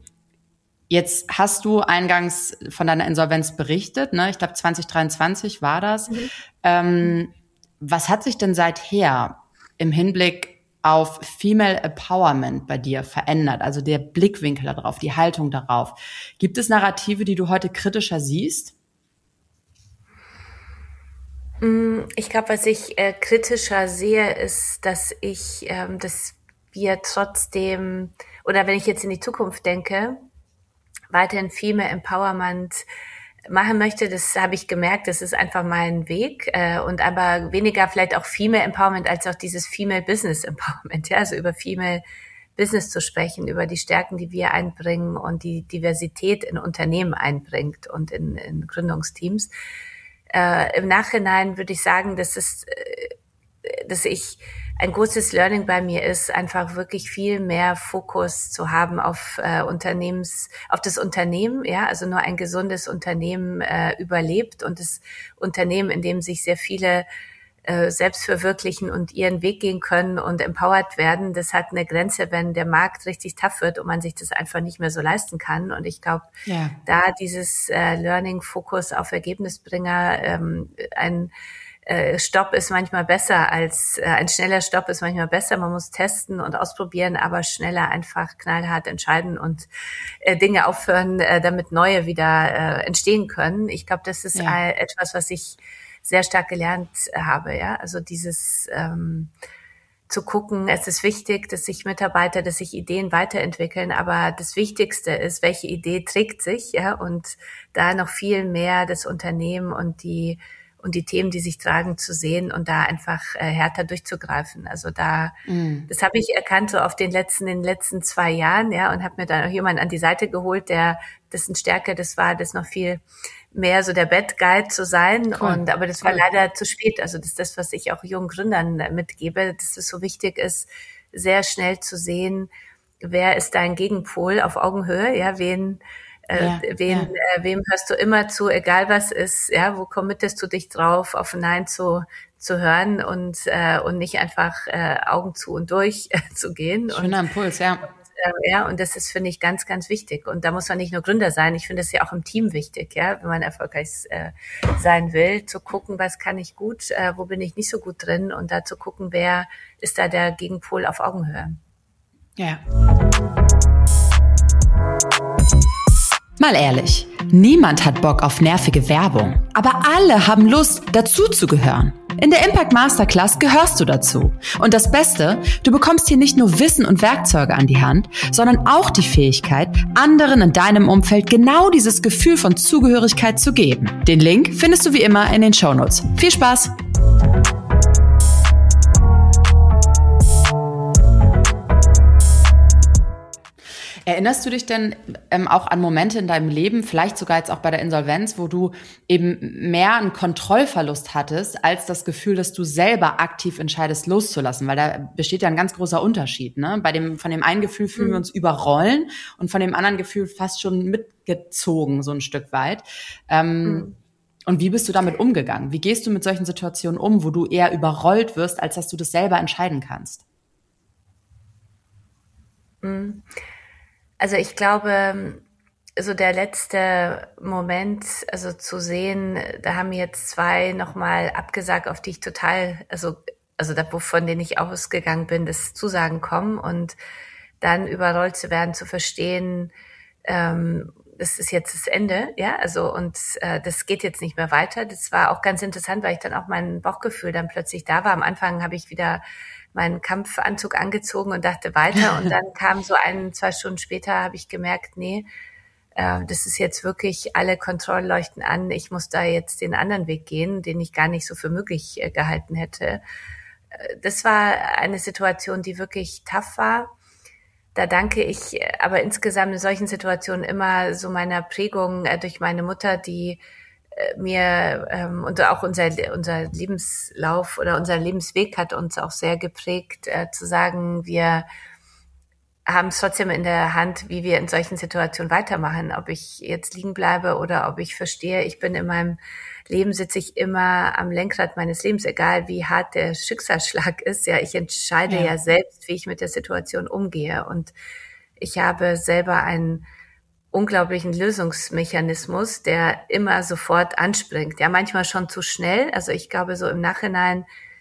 Jetzt hast du eingangs von deiner Insolvenz berichtet, ne? Ich glaube zwanzig dreiundzwanzig war das. Mhm. Ähm, was hat sich denn seither im Hinblick auf Female Empowerment bei dir verändert? Also der Blickwinkel darauf, die Haltung darauf. Gibt es Narrative, die du heute kritischer siehst? Ich glaube, was ich äh, kritischer sehe, ist, dass ich, ähm, dass wir trotzdem, oder wenn ich jetzt in die Zukunft denke, weiterhin Female Empowerment machen möchte, das habe ich gemerkt, das ist einfach mein Weg äh, und aber weniger vielleicht auch Female Empowerment als auch dieses Female Business Empowerment, ja, also über Female Business zu sprechen, über die Stärken, die wir einbringen und die Diversität in Unternehmen einbringt und in, in Gründungsteams. Äh, im Nachhinein würde ich sagen, dass es, äh, dass ich ein großes Learning bei mir ist, einfach wirklich viel mehr Fokus zu haben auf äh, Unternehmens, auf das Unternehmen, ja, also nur ein gesundes Unternehmen äh, überlebt und das Unternehmen, in dem sich sehr viele äh, selbst verwirklichen und ihren Weg gehen können und empowered werden, das hat eine Grenze, wenn der Markt richtig tough wird und man sich das einfach nicht mehr so leisten kann. Und ich glaube, Ja. da dieses äh, Learning, Fokus auf Ergebnisbringer, ähm, ein äh, Stopp ist manchmal besser als, äh, ein schneller Stopp ist manchmal besser. Man muss testen und ausprobieren, aber schneller einfach knallhart entscheiden und äh, Dinge aufhören, äh, damit neue wieder äh, entstehen können. Ich glaube, das ist Ja. äh, etwas, was ich sehr stark gelernt habe, ja. Also dieses, ähm, zu gucken, es ist wichtig, dass sich Mitarbeiter, dass sich Ideen weiterentwickeln, aber das Wichtigste ist, welche Idee trägt sich, ja, und da noch viel mehr das Unternehmen und die und die Themen, die sich tragen, zu sehen und da einfach äh, härter durchzugreifen. Also da, mm. das habe ich erkannt so auf den letzten, in den letzten zwei Jahren, ja, und habe mir dann auch jemanden an die Seite geholt, der dessen Stärke das war, das noch viel mehr so der Bad Guy zu sein. Cool. Und aber das war cool. leider zu spät. Also das ist das, was ich auch jungen Gründern mitgebe, dass es so wichtig ist, sehr schnell zu sehen, wer ist dein Gegenpol auf Augenhöhe, ja, wen äh, ja, wen, ja. Äh, wem hörst du immer zu, egal was ist, ja, wo committest du dich drauf, auf Nein zu zu hören und äh, und nicht einfach äh, Augen zu und durch äh, zu gehen. Schöner und, Impuls, ja. Ja, und das ist, finde ich, ganz, ganz wichtig. Und da muss man nicht nur Gründer sein. Ich finde es ja auch im Team wichtig, ja, wenn man erfolgreich äh, sein will, zu gucken, was kann ich gut, äh, wo bin ich nicht so gut drin und da zu gucken, wer ist da der Gegenpol auf Augenhöhe. Ja. Mal ehrlich, niemand hat Bock auf nervige Werbung, aber alle haben Lust, dazuzugehören. In der Impact Masterclass gehörst du dazu. Und das Beste, du bekommst hier nicht nur Wissen und Werkzeuge an die Hand, sondern auch die Fähigkeit, anderen in deinem Umfeld genau dieses Gefühl von Zugehörigkeit zu geben. Den Link findest du wie immer in den Shownotes. Viel Spaß! Erinnerst du dich denn ähm, auch an Momente in deinem Leben, vielleicht sogar jetzt auch bei der Insolvenz, wo du eben mehr einen Kontrollverlust hattest, als das Gefühl, dass du selber aktiv entscheidest, loszulassen? Weil da besteht ja ein ganz großer Unterschied, ne? Bei dem, von dem einen Gefühl fühlen mhm. wir uns überrollen und von dem anderen Gefühl fast schon mitgezogen, so ein Stück weit. Ähm, mhm. Und wie bist du damit umgegangen? Wie gehst du mit solchen Situationen um, wo du eher überrollt wirst, als dass du das selber entscheiden kannst? Mhm. Also ich glaube, so der letzte Moment, also zu sehen, da haben jetzt zwei nochmal abgesagt, auf die ich total, also also da, von denen ich ausgegangen bin, dass Zusagen kommen und dann überrollt zu werden, zu verstehen, ähm, das ist jetzt das Ende, ja, also und äh, das geht jetzt nicht mehr weiter. Das war auch ganz interessant, weil ich dann auch mein Bauchgefühl dann plötzlich da war. Am Anfang habe ich wieder meinen Kampfanzug angezogen und dachte weiter und dann kam so ein, zwei Stunden später habe ich gemerkt, nee, äh, das ist jetzt wirklich, alle Kontrollleuchten an, ich muss da jetzt den anderen Weg gehen, den ich gar nicht so für möglich äh, gehalten hätte. Äh, das war eine Situation, die wirklich tough war. Da danke ich aber insgesamt in solchen Situationen immer so meiner Prägung äh, durch meine Mutter, die mir ähm, und auch unser unser Lebenslauf oder unser Lebensweg hat uns auch sehr geprägt, äh, zu sagen, wir haben es trotzdem in der Hand, wie wir in solchen Situationen weitermachen. Ob ich jetzt liegen bleibe oder ob ich verstehe, ich bin in meinem Leben, sitze ich immer am Lenkrad meines Lebens, egal wie hart der Schicksalsschlag ist. Ja, ich entscheide ja, ja selbst, wie ich mit der Situation umgehe. Und ich habe selber einen unglaublichen Lösungsmechanismus, der immer sofort anspringt. Ja, manchmal schon zu schnell. Also ich glaube, so im Nachhinein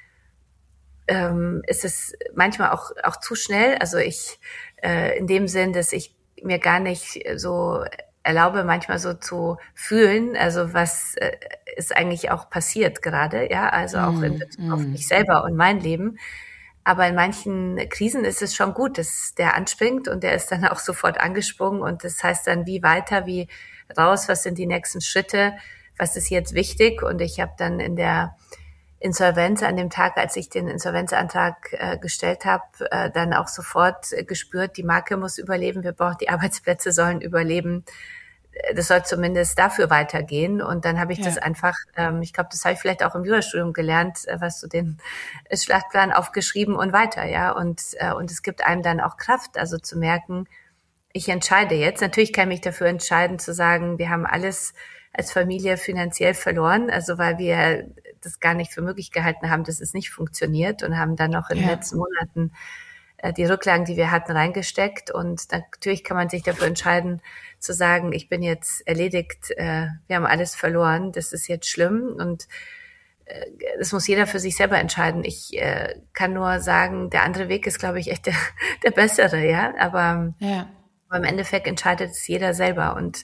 ähm, ist es manchmal auch auch zu schnell. Also ich äh, in dem Sinn, dass ich mir gar nicht so erlaube, manchmal so zu fühlen. Also was äh, ist eigentlich auch passiert gerade? Ja, also auch in Bezug mm, auf mm. mich selber und mein Leben. Aber in manchen Krisen ist es schon gut, dass der anspringt und der ist dann auch sofort angesprungen und das heißt dann, wie weiter, wie raus, was sind die nächsten Schritte, was ist jetzt wichtig? Und ich habe dann in der Insolvenz, an dem Tag, als ich den Insolvenzantrag äh, gestellt habe, äh, dann auch sofort äh, gespürt, die Marke muss überleben, wir brauchen, die Arbeitsplätze sollen überleben. Das soll zumindest dafür weitergehen. Und dann habe ich ja. das einfach, ähm, ich glaube, das habe ich vielleicht auch im Jurastudium gelernt, äh, was du den äh, Schlachtplan aufgeschrieben und weiter, ja. Und äh, und es gibt einem dann auch Kraft, also zu merken, ich entscheide jetzt. Natürlich kann ich mich dafür entscheiden, zu sagen, wir haben alles als Familie finanziell verloren, also weil wir das gar nicht für möglich gehalten haben, dass es nicht funktioniert und haben dann noch in ja. den letzten Monaten äh, die Rücklagen, die wir hatten, reingesteckt. Und dann, natürlich kann man sich dafür entscheiden, zu sagen, ich bin jetzt erledigt, äh, wir haben alles verloren, das ist jetzt schlimm. Und das muss jeder für sich selber entscheiden. Ich äh, kann nur sagen, der andere Weg ist, glaube ich, echt der, der bessere, ja. Aber, Ja. aber im Endeffekt entscheidet es jeder selber. Und,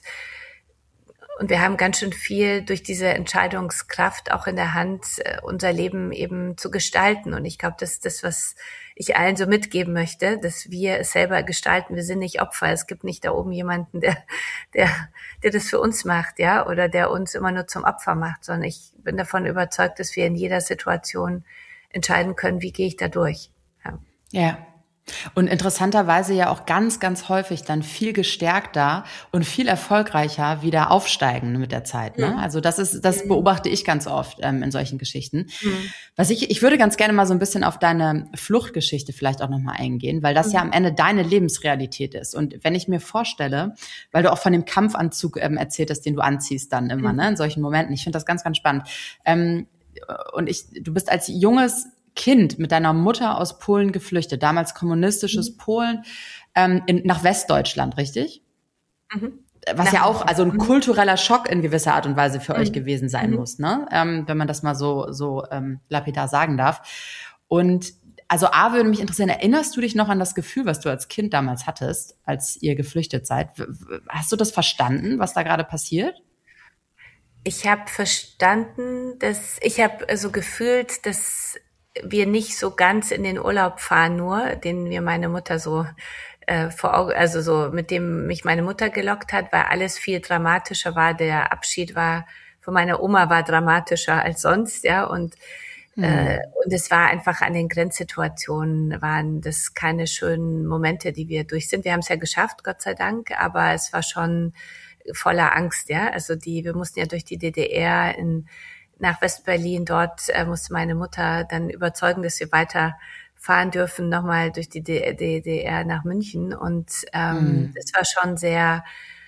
und wir haben ganz schön viel durch diese Entscheidungskraft auch in der Hand, äh, unser Leben eben zu gestalten. Und ich glaube, das ist das, was ich allen so mitgeben möchte, dass wir es selber gestalten. Wir sind nicht Opfer. Es gibt nicht da oben jemanden, der, der, der das für uns macht, ja, oder der uns immer nur zum Opfer macht, sondern ich bin davon überzeugt, dass wir in jeder Situation entscheiden können, wie gehe ich da durch. Ja. Ja. Und interessanterweise ja auch ganz, ganz häufig dann viel gestärkter und viel erfolgreicher wieder aufsteigen mit der Zeit. Ne? Mhm. Also das ist, das beobachte ich ganz oft ähm, in solchen Geschichten. Mhm. Was ich, ich würde ganz gerne mal so ein bisschen auf deine Fluchtgeschichte vielleicht auch nochmal eingehen, weil das Mhm. ja am Ende deine Lebensrealität ist. Und wenn ich mir vorstelle, weil du auch von dem Kampfanzug ähm, erzählt hast, den du anziehst dann immer, mhm. ne, in solchen Momenten. Ich finde das ganz, ganz spannend. Ähm, und ich, du bist als junges Kind mit deiner Mutter aus Polen geflüchtet, damals kommunistisches mhm. Polen, ähm, in, nach Westdeutschland, richtig? Mhm. Was nach ja auch also ein kultureller Schock in gewisser Art und Weise für mhm. euch gewesen sein mhm. muss, ne? Ähm, wenn man das mal so so ähm, lapidar sagen darf. Und also A, würde mich interessieren, erinnerst du dich noch an das Gefühl, was du als Kind damals hattest, als ihr geflüchtet seid? Hast du das verstanden, was da gerade passiert? Ich habe verstanden, dass ich habe so gefühlt, dass wir nicht so ganz in den Urlaub fahren, nur den mir meine Mutter so äh, vor Augen, also so mit dem mich meine Mutter gelockt hat, weil alles viel dramatischer war. Der Abschied war von meiner Oma war dramatischer als sonst, ja, und hm. äh, und es war einfach an den Grenzsituationen waren das keine schönen Momente, die wir durch sind. Wir haben es ja geschafft, Gott sei Dank, aber es war schon voller Angst, ja. Also die, wir mussten ja durch die D D R in nach Westberlin. Dort äh, musste meine Mutter dann überzeugen, dass wir weiter fahren dürfen, nochmal durch die D D R nach München. Und ähm, es mm. war schon sehr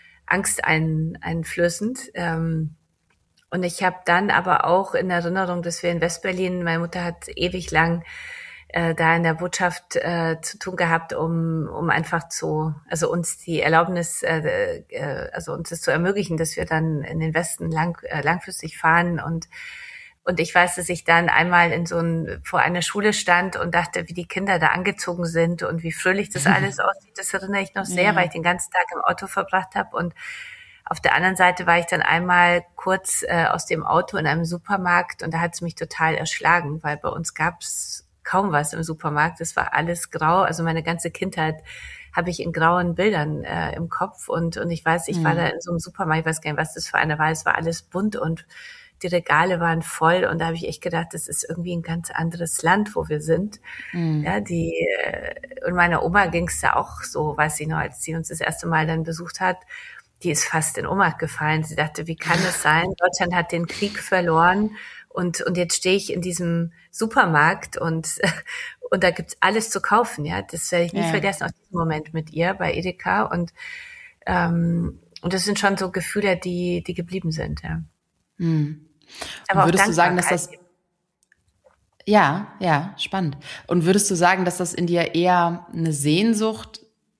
angsteinflößend. Ähm, und ich habe dann aber auch in Erinnerung, dass wir in Westberlin, meine Mutter hat ewig lang äh, da in der Botschaft äh, zu tun gehabt, um um einfach zu, also uns die Erlaubnis, äh, äh, also uns das zu ermöglichen, dass wir dann in den Westen lang äh, langfristig fahren. Und und ich weiß, dass ich dann einmal in so ein vor einer Schule stand und dachte, wie die Kinder da angezogen sind und wie fröhlich das alles aussieht. Das erinnere ich noch sehr, ja. weil ich den ganzen Tag im Auto verbracht habe. Und auf der anderen Seite war ich dann einmal kurz äh, aus dem Auto in einem Supermarkt und da hat es mich total erschlagen, weil bei uns gab's kaum was im Supermarkt. Es war alles grau. Also meine ganze Kindheit habe ich in grauen Bildern äh, im Kopf. Und und ich weiß, ich mhm. war da in so einem Supermarkt, ich weiß gar nicht, was das für einer war. Es war alles bunt und die Regale waren voll. Und da habe ich echt gedacht, das ist irgendwie ein ganz anderes Land, wo wir sind. Mhm. Ja, die äh, und meiner Oma ging es da auch so, weiß ich noch, als sie uns das erste Mal dann besucht hat, die ist fast in Ohnmacht gefallen. Sie dachte, wie kann es sein? Deutschland hat den Krieg verloren. Und, und jetzt stehe ich in diesem Supermarkt und, und da gibt's alles zu kaufen, ja. Das werde ich nie ja. vergessen, aus diesem Moment mit ihr bei Edeka. Und, ähm, und das sind schon so Gefühle, die, die geblieben sind, ja. Hm. Aber würdest du sagen, dass das, ja, ja, spannend. Und würdest du sagen, dass das in dir eher eine Sehnsucht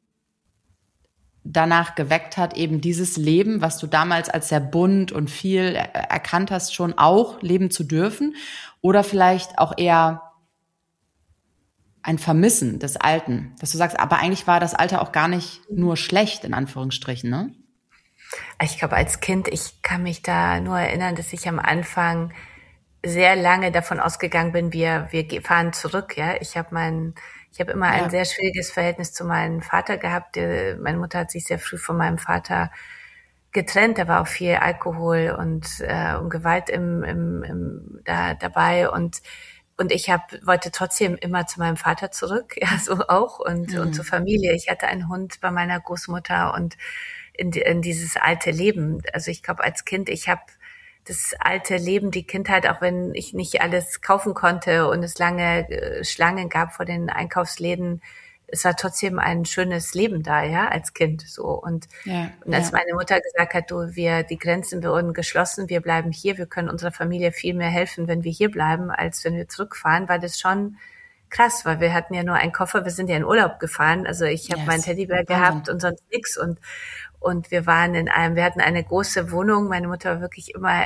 danach geweckt hat, eben dieses Leben, was du damals als sehr bunt und viel erkannt hast, schon auch leben zu dürfen? Oder vielleicht auch eher ein Vermissen des Alten, dass du sagst, aber eigentlich war das Alte auch gar nicht nur schlecht, in Anführungsstrichen, ne? Ich glaube, als Kind, ich kann mich da nur erinnern, dass ich am Anfang sehr lange davon ausgegangen bin, wir wir fahren zurück, ja. Ich habe meinen Ich habe immer ja. ein sehr schwieriges Verhältnis zu meinem Vater gehabt. Meine Mutter hat sich sehr früh von meinem Vater getrennt. Da war auch viel Alkohol und, äh, und Gewalt im, im, im, da, dabei. Und, und ich hab, wollte trotzdem immer zu meinem Vater zurück, ja, so auch, und, mhm. und zur Familie. Ich hatte einen Hund bei meiner Großmutter und in, in dieses alte Leben. Also ich glaube, als Kind, ich habe das alte Leben, die Kindheit, auch wenn ich nicht alles kaufen konnte und es lange äh, Schlangen gab vor den Einkaufsläden, es war trotzdem ein schönes Leben da, ja, als Kind, so. Und, ja, und als ja. meine Mutter gesagt hat, du, wir, die Grenzen wurden geschlossen, wir bleiben hier, wir können unserer Familie viel mehr helfen, wenn wir hier bleiben, als wenn wir zurückfahren, war das schon krass, weil wir hatten ja nur einen Koffer, wir sind ja in Urlaub gefahren, also ich habe yes. meinen Teddybär gehabt und sonst nichts und Und wir waren in einem, wir hatten eine große Wohnung. Meine Mutter war wirklich immer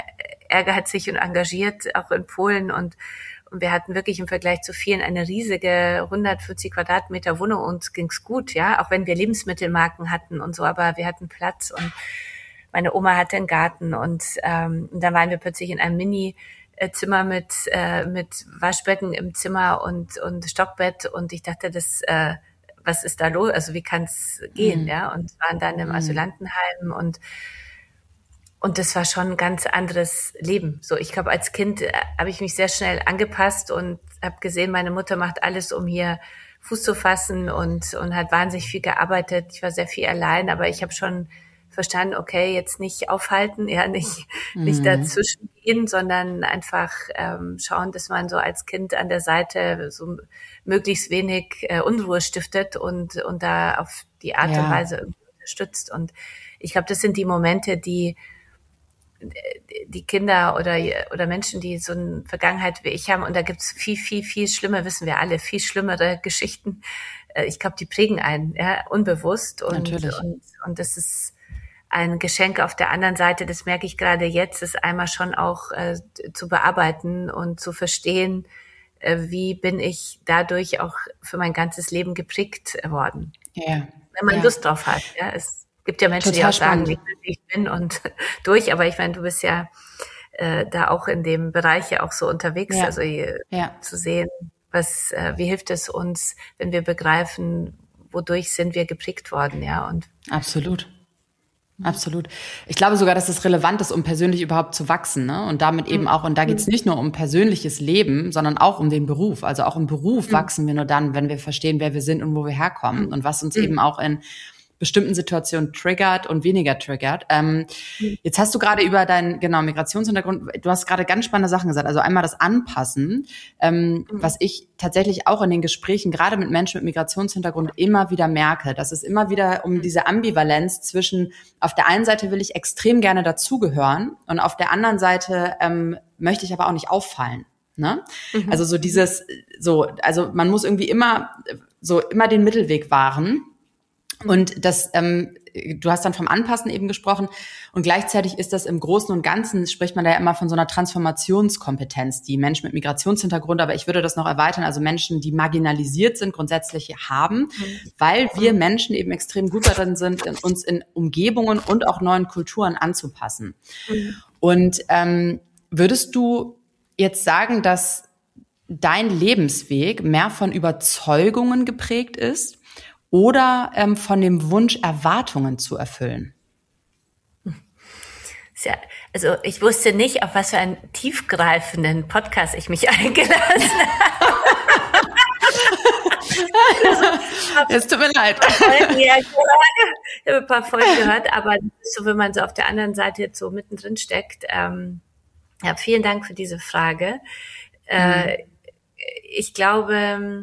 ehrgeizig und engagiert, auch in Polen. Und, und wir hatten wirklich im Vergleich zu vielen eine riesige hundertfünfzig Quadratmeter Wohnung. Uns ging's gut, ja, auch wenn wir Lebensmittelmarken hatten und so, aber wir hatten Platz und meine Oma hatte einen Garten und, ähm, und dann waren wir plötzlich in einem Mini- Zimmer mit äh, mit Waschbecken im Zimmer und und Stockbett und ich dachte, das äh, was ist da los? Also wie kann es gehen, Mhm. ja? Und waren dann im Mhm. Asylantenheim und und das war schon ein ganz anderes Leben. So, ich glaube, als Kind äh, habe ich mich sehr schnell angepasst und habe gesehen, meine Mutter macht alles, um hier Fuß zu fassen und und hat wahnsinnig viel gearbeitet. Ich war sehr viel allein, aber ich habe schon verstanden, okay, jetzt nicht aufhalten, ja, nicht, mhm. nicht dazwischen gehen, sondern einfach ähm, schauen, dass man so als Kind an der Seite so möglichst wenig äh, Unruhe stiftet und, und da auf die Art ja. und Weise irgendwie unterstützt. Und ich glaube, das sind die Momente, die die Kinder oder oder Menschen, die so eine Vergangenheit wie ich haben, und da gibt's viel, viel, viel schlimme, wissen wir alle, viel schlimmere Geschichten. Ich glaube, die prägen einen, ja, unbewusst. Und, und, und das ist ein Geschenk auf der anderen Seite, das merke ich gerade jetzt, ist einmal schon auch äh, zu bearbeiten und zu verstehen, äh, wie bin ich dadurch auch für mein ganzes Leben geprägt worden. Ja. Wenn man ja. Lust drauf hat. Ja, es gibt ja Menschen, Total die auch spannend. sagen, ich bin, wie ich bin und durch, aber ich meine, du bist ja äh, da auch in dem Bereich ja auch so unterwegs, ja. also äh, ja. zu sehen, was, äh, wie hilft es uns, wenn wir begreifen, wodurch sind wir geprägt worden, ja, und. Absolut. Absolut. Ich glaube sogar, dass es relevant ist, um persönlich überhaupt zu wachsen, ne? Und damit eben auch, und da geht es nicht nur um persönliches Leben, sondern auch um den Beruf. Also auch im Beruf mhm. wachsen wir nur dann, wenn wir verstehen, wer wir sind und wo wir herkommen mhm. und was uns mhm. eben auch in bestimmten Situationen triggert und weniger triggert. Ähm, mhm. Jetzt hast du gerade über deinen, genau, Migrationshintergrund, du hast gerade ganz spannende Sachen gesagt. Also einmal das Anpassen, ähm, mhm. was ich tatsächlich auch in den Gesprächen, gerade mit Menschen mit Migrationshintergrund, immer wieder merke, dass es immer wieder um diese Ambivalenz zwischen, auf der einen Seite will ich extrem gerne dazugehören und auf der anderen Seite ähm, möchte ich aber auch nicht auffallen. Ne? Mhm. Also so dieses, so, also man muss irgendwie immer, so immer den Mittelweg wahren. Und das, ähm, du hast dann vom Anpassen eben gesprochen und gleichzeitig ist das im Großen und Ganzen, spricht man da ja immer von so einer Transformationskompetenz, die Menschen mit Migrationshintergrund, aber ich würde das noch erweitern, also Menschen, die marginalisiert sind, grundsätzlich haben, mhm. weil wir Menschen eben extrem gut darin sind, uns in Umgebungen und auch neuen Kulturen anzupassen. Mhm. Und ähm, würdest du jetzt sagen, dass dein Lebensweg mehr von Überzeugungen geprägt ist oder ähm, von dem Wunsch, Erwartungen zu erfüllen? Ja, also ich wusste nicht, auf was für einen tiefgreifenden Podcast ich mich eingelassen habe. Es tut mir leid. Ja, ich habe ein paar Folgen gehört, aber so, wenn man so auf der anderen Seite jetzt so mittendrin steckt, ähm, ja, vielen Dank für diese Frage. Äh, hm. Ich glaube,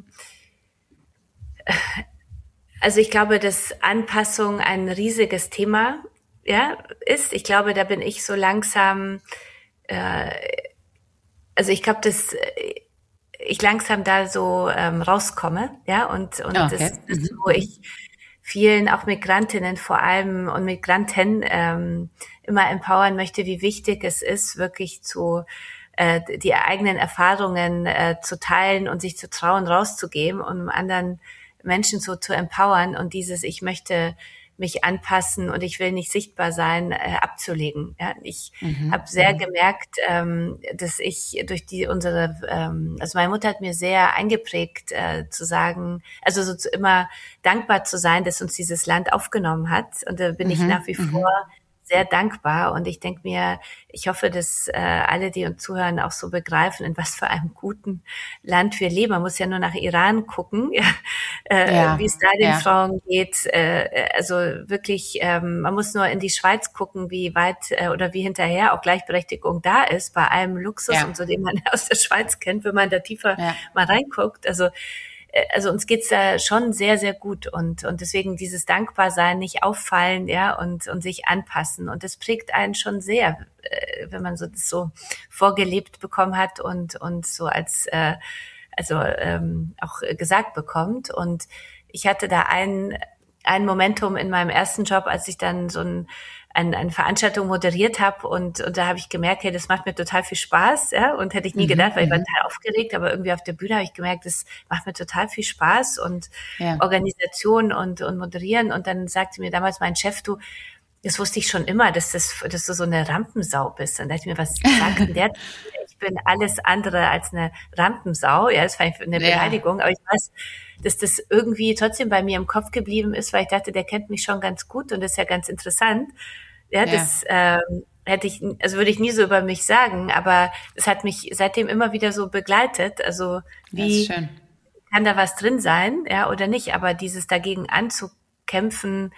Also ich glaube, dass Anpassung ein riesiges Thema ja, ist. Ich glaube, da bin ich so langsam, äh, also ich glaube, dass ich langsam da so ähm, rauskomme, ja, und und okay. das, das mhm. wo ich vielen, auch Migrantinnen vor allem und Migranten ähm, immer empowern möchte, wie wichtig es ist, wirklich zu äh, die eigenen Erfahrungen äh, zu teilen und sich zu trauen, rauszugeben und um anderen Menschen so zu empowern und dieses, ich möchte mich anpassen und ich will nicht sichtbar sein, äh, abzulegen. Ja, ich mhm. habe sehr mhm. gemerkt, ähm, dass ich durch die unsere, ähm, also meine Mutter hat mir sehr eingeprägt, äh, zu sagen, also so zu, immer dankbar zu sein, dass uns dieses Land aufgenommen hat. Und da bin mhm. ich nach wie mhm. vor sehr dankbar und ich denke mir, ich hoffe, dass äh, alle, die uns zuhören, auch so begreifen, in was für einem guten Land wir leben. Man muss ja nur nach Iran gucken, ja, äh, ja, wie es da den ja. Frauen geht. Äh, also wirklich, ähm, man muss nur in die Schweiz gucken, wie weit äh, oder wie hinterher auch Gleichberechtigung da ist, bei allem Luxus ja. und so, den man aus der Schweiz kennt, wenn man da tiefer ja. mal reinguckt. Also Also uns geht's da schon sehr, sehr gut und und deswegen dieses Dankbarsein, nicht auffallen, ja, und und sich anpassen und das prägt einen schon sehr, äh, wenn man so das so vorgelebt bekommen hat und und so als äh, also ähm, auch gesagt bekommt. Und ich hatte da einen ein Momentum in meinem ersten Job, als ich dann so ein eine, eine Veranstaltung moderiert habe und, und da habe ich gemerkt, hey, das macht mir total viel Spaß, ja, und hätte ich nie mhm, gedacht, weil ich war total aufgeregt, aber irgendwie auf der Bühne habe ich gemerkt, das macht mir total viel Spaß und ja. Organisation und, und Moderieren und dann sagte mir damals mein Chef, du, das wusste ich schon immer, dass, das, dass du so eine Rampensau bist. Und da dachte ich mir, was sagt denn der? Ich bin alles andere als eine Rampensau. Ja, das war eine Beleidigung. Ja. Aber ich weiß, dass das irgendwie trotzdem bei mir im Kopf geblieben ist, weil ich dachte, der kennt mich schon ganz gut und das ist ja ganz interessant. Ja, ja. das ähm, hätte ich, also würde ich nie so über mich sagen, aber es hat mich seitdem immer wieder so begleitet. Also wie kann da was drin sein, ja, oder nicht? Aber dieses dagegen anzukämpfen,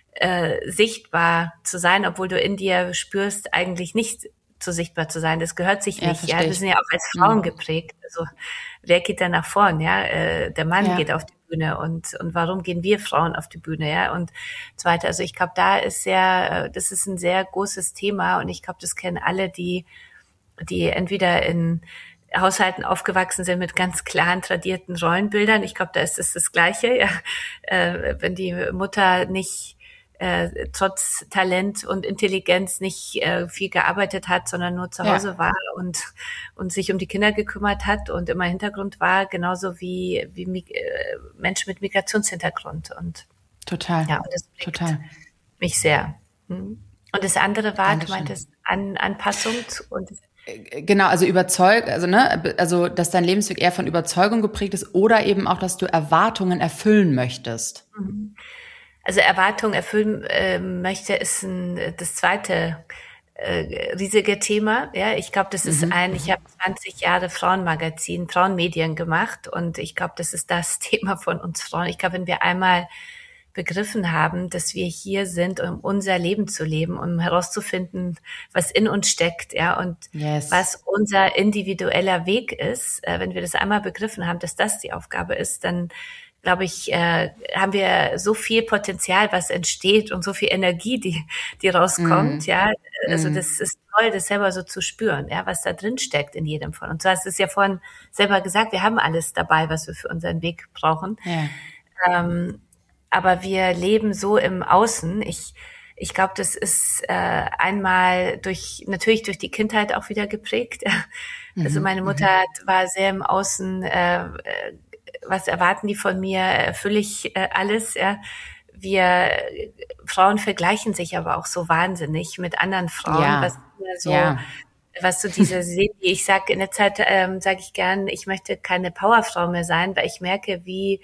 Äh, sichtbar zu sein, obwohl du in dir spürst, eigentlich nicht so sichtbar zu sein. Das gehört sich nicht. Ja, ja, wir sind ja auch als Frauen mhm. geprägt. Also wer geht da nach vorn? Ja, äh, der Mann ja. geht auf die Bühne und und warum gehen wir Frauen auf die Bühne? Ja, und so weiter. Also ich glaube, da ist sehr, das ist ein sehr großes Thema und ich glaube, das kennen alle, die die entweder in Haushalten aufgewachsen sind mit ganz klaren, tradierten Rollenbildern. Ich glaube, da ist es das Gleiche. Ja. Äh, wenn die Mutter nicht Äh, trotz Talent und Intelligenz nicht äh, viel gearbeitet hat, sondern nur zu Hause ja. war und und sich um die Kinder gekümmert hat und immer Hintergrund war, genauso wie wie äh, Menschen mit Migrationshintergrund und total, ja, und das prägt total mich sehr. Hm. Und das andere war, Dankeschön. Du meintest An, Anpassung und Genau, also überzeug, also ne, also dass dein Lebensweg eher von Überzeugung geprägt ist oder eben auch, dass du Erwartungen erfüllen möchtest. Mhm. Also Erwartungen erfüllen äh, möchte, ist ein, das zweite äh, riesige Thema. Ja, ich glaube, das ist mhm. ein, ich habe zwanzig Jahre Frauenmagazin, Frauenmedien gemacht und ich glaube, das ist das Thema von uns Frauen. Ich glaube, wenn wir einmal begriffen haben, dass wir hier sind, um unser Leben zu leben, um herauszufinden, was in uns steckt, ja, und yes. was unser individueller Weg ist, äh, wenn wir das einmal begriffen haben, dass das die Aufgabe ist, dann glaube ich, äh, haben wir so viel Potenzial, was entsteht und so viel Energie, die die rauskommt, mm. ja. Also mm. das ist toll, das selber so zu spüren, ja, was da drin steckt in jedem von uns. Du hast es ja vorhin selber gesagt, wir haben alles dabei, was wir für unseren Weg brauchen. Ja. Ähm, aber wir leben so im Außen. Ich ich glaube, das ist äh, einmal durch natürlich durch die Kindheit auch wieder geprägt. Also meine Mutter mhm. war sehr im Außen. Äh, was erwarten die von mir, erfülle ich äh, alles, ja. Wir äh, Frauen vergleichen sich aber auch so wahnsinnig mit anderen Frauen, ja. was so, ja. was so diese Seele, ich sage in der Zeit, ähm, sage ich gern, ich möchte keine Powerfrau mehr sein, weil ich merke, wie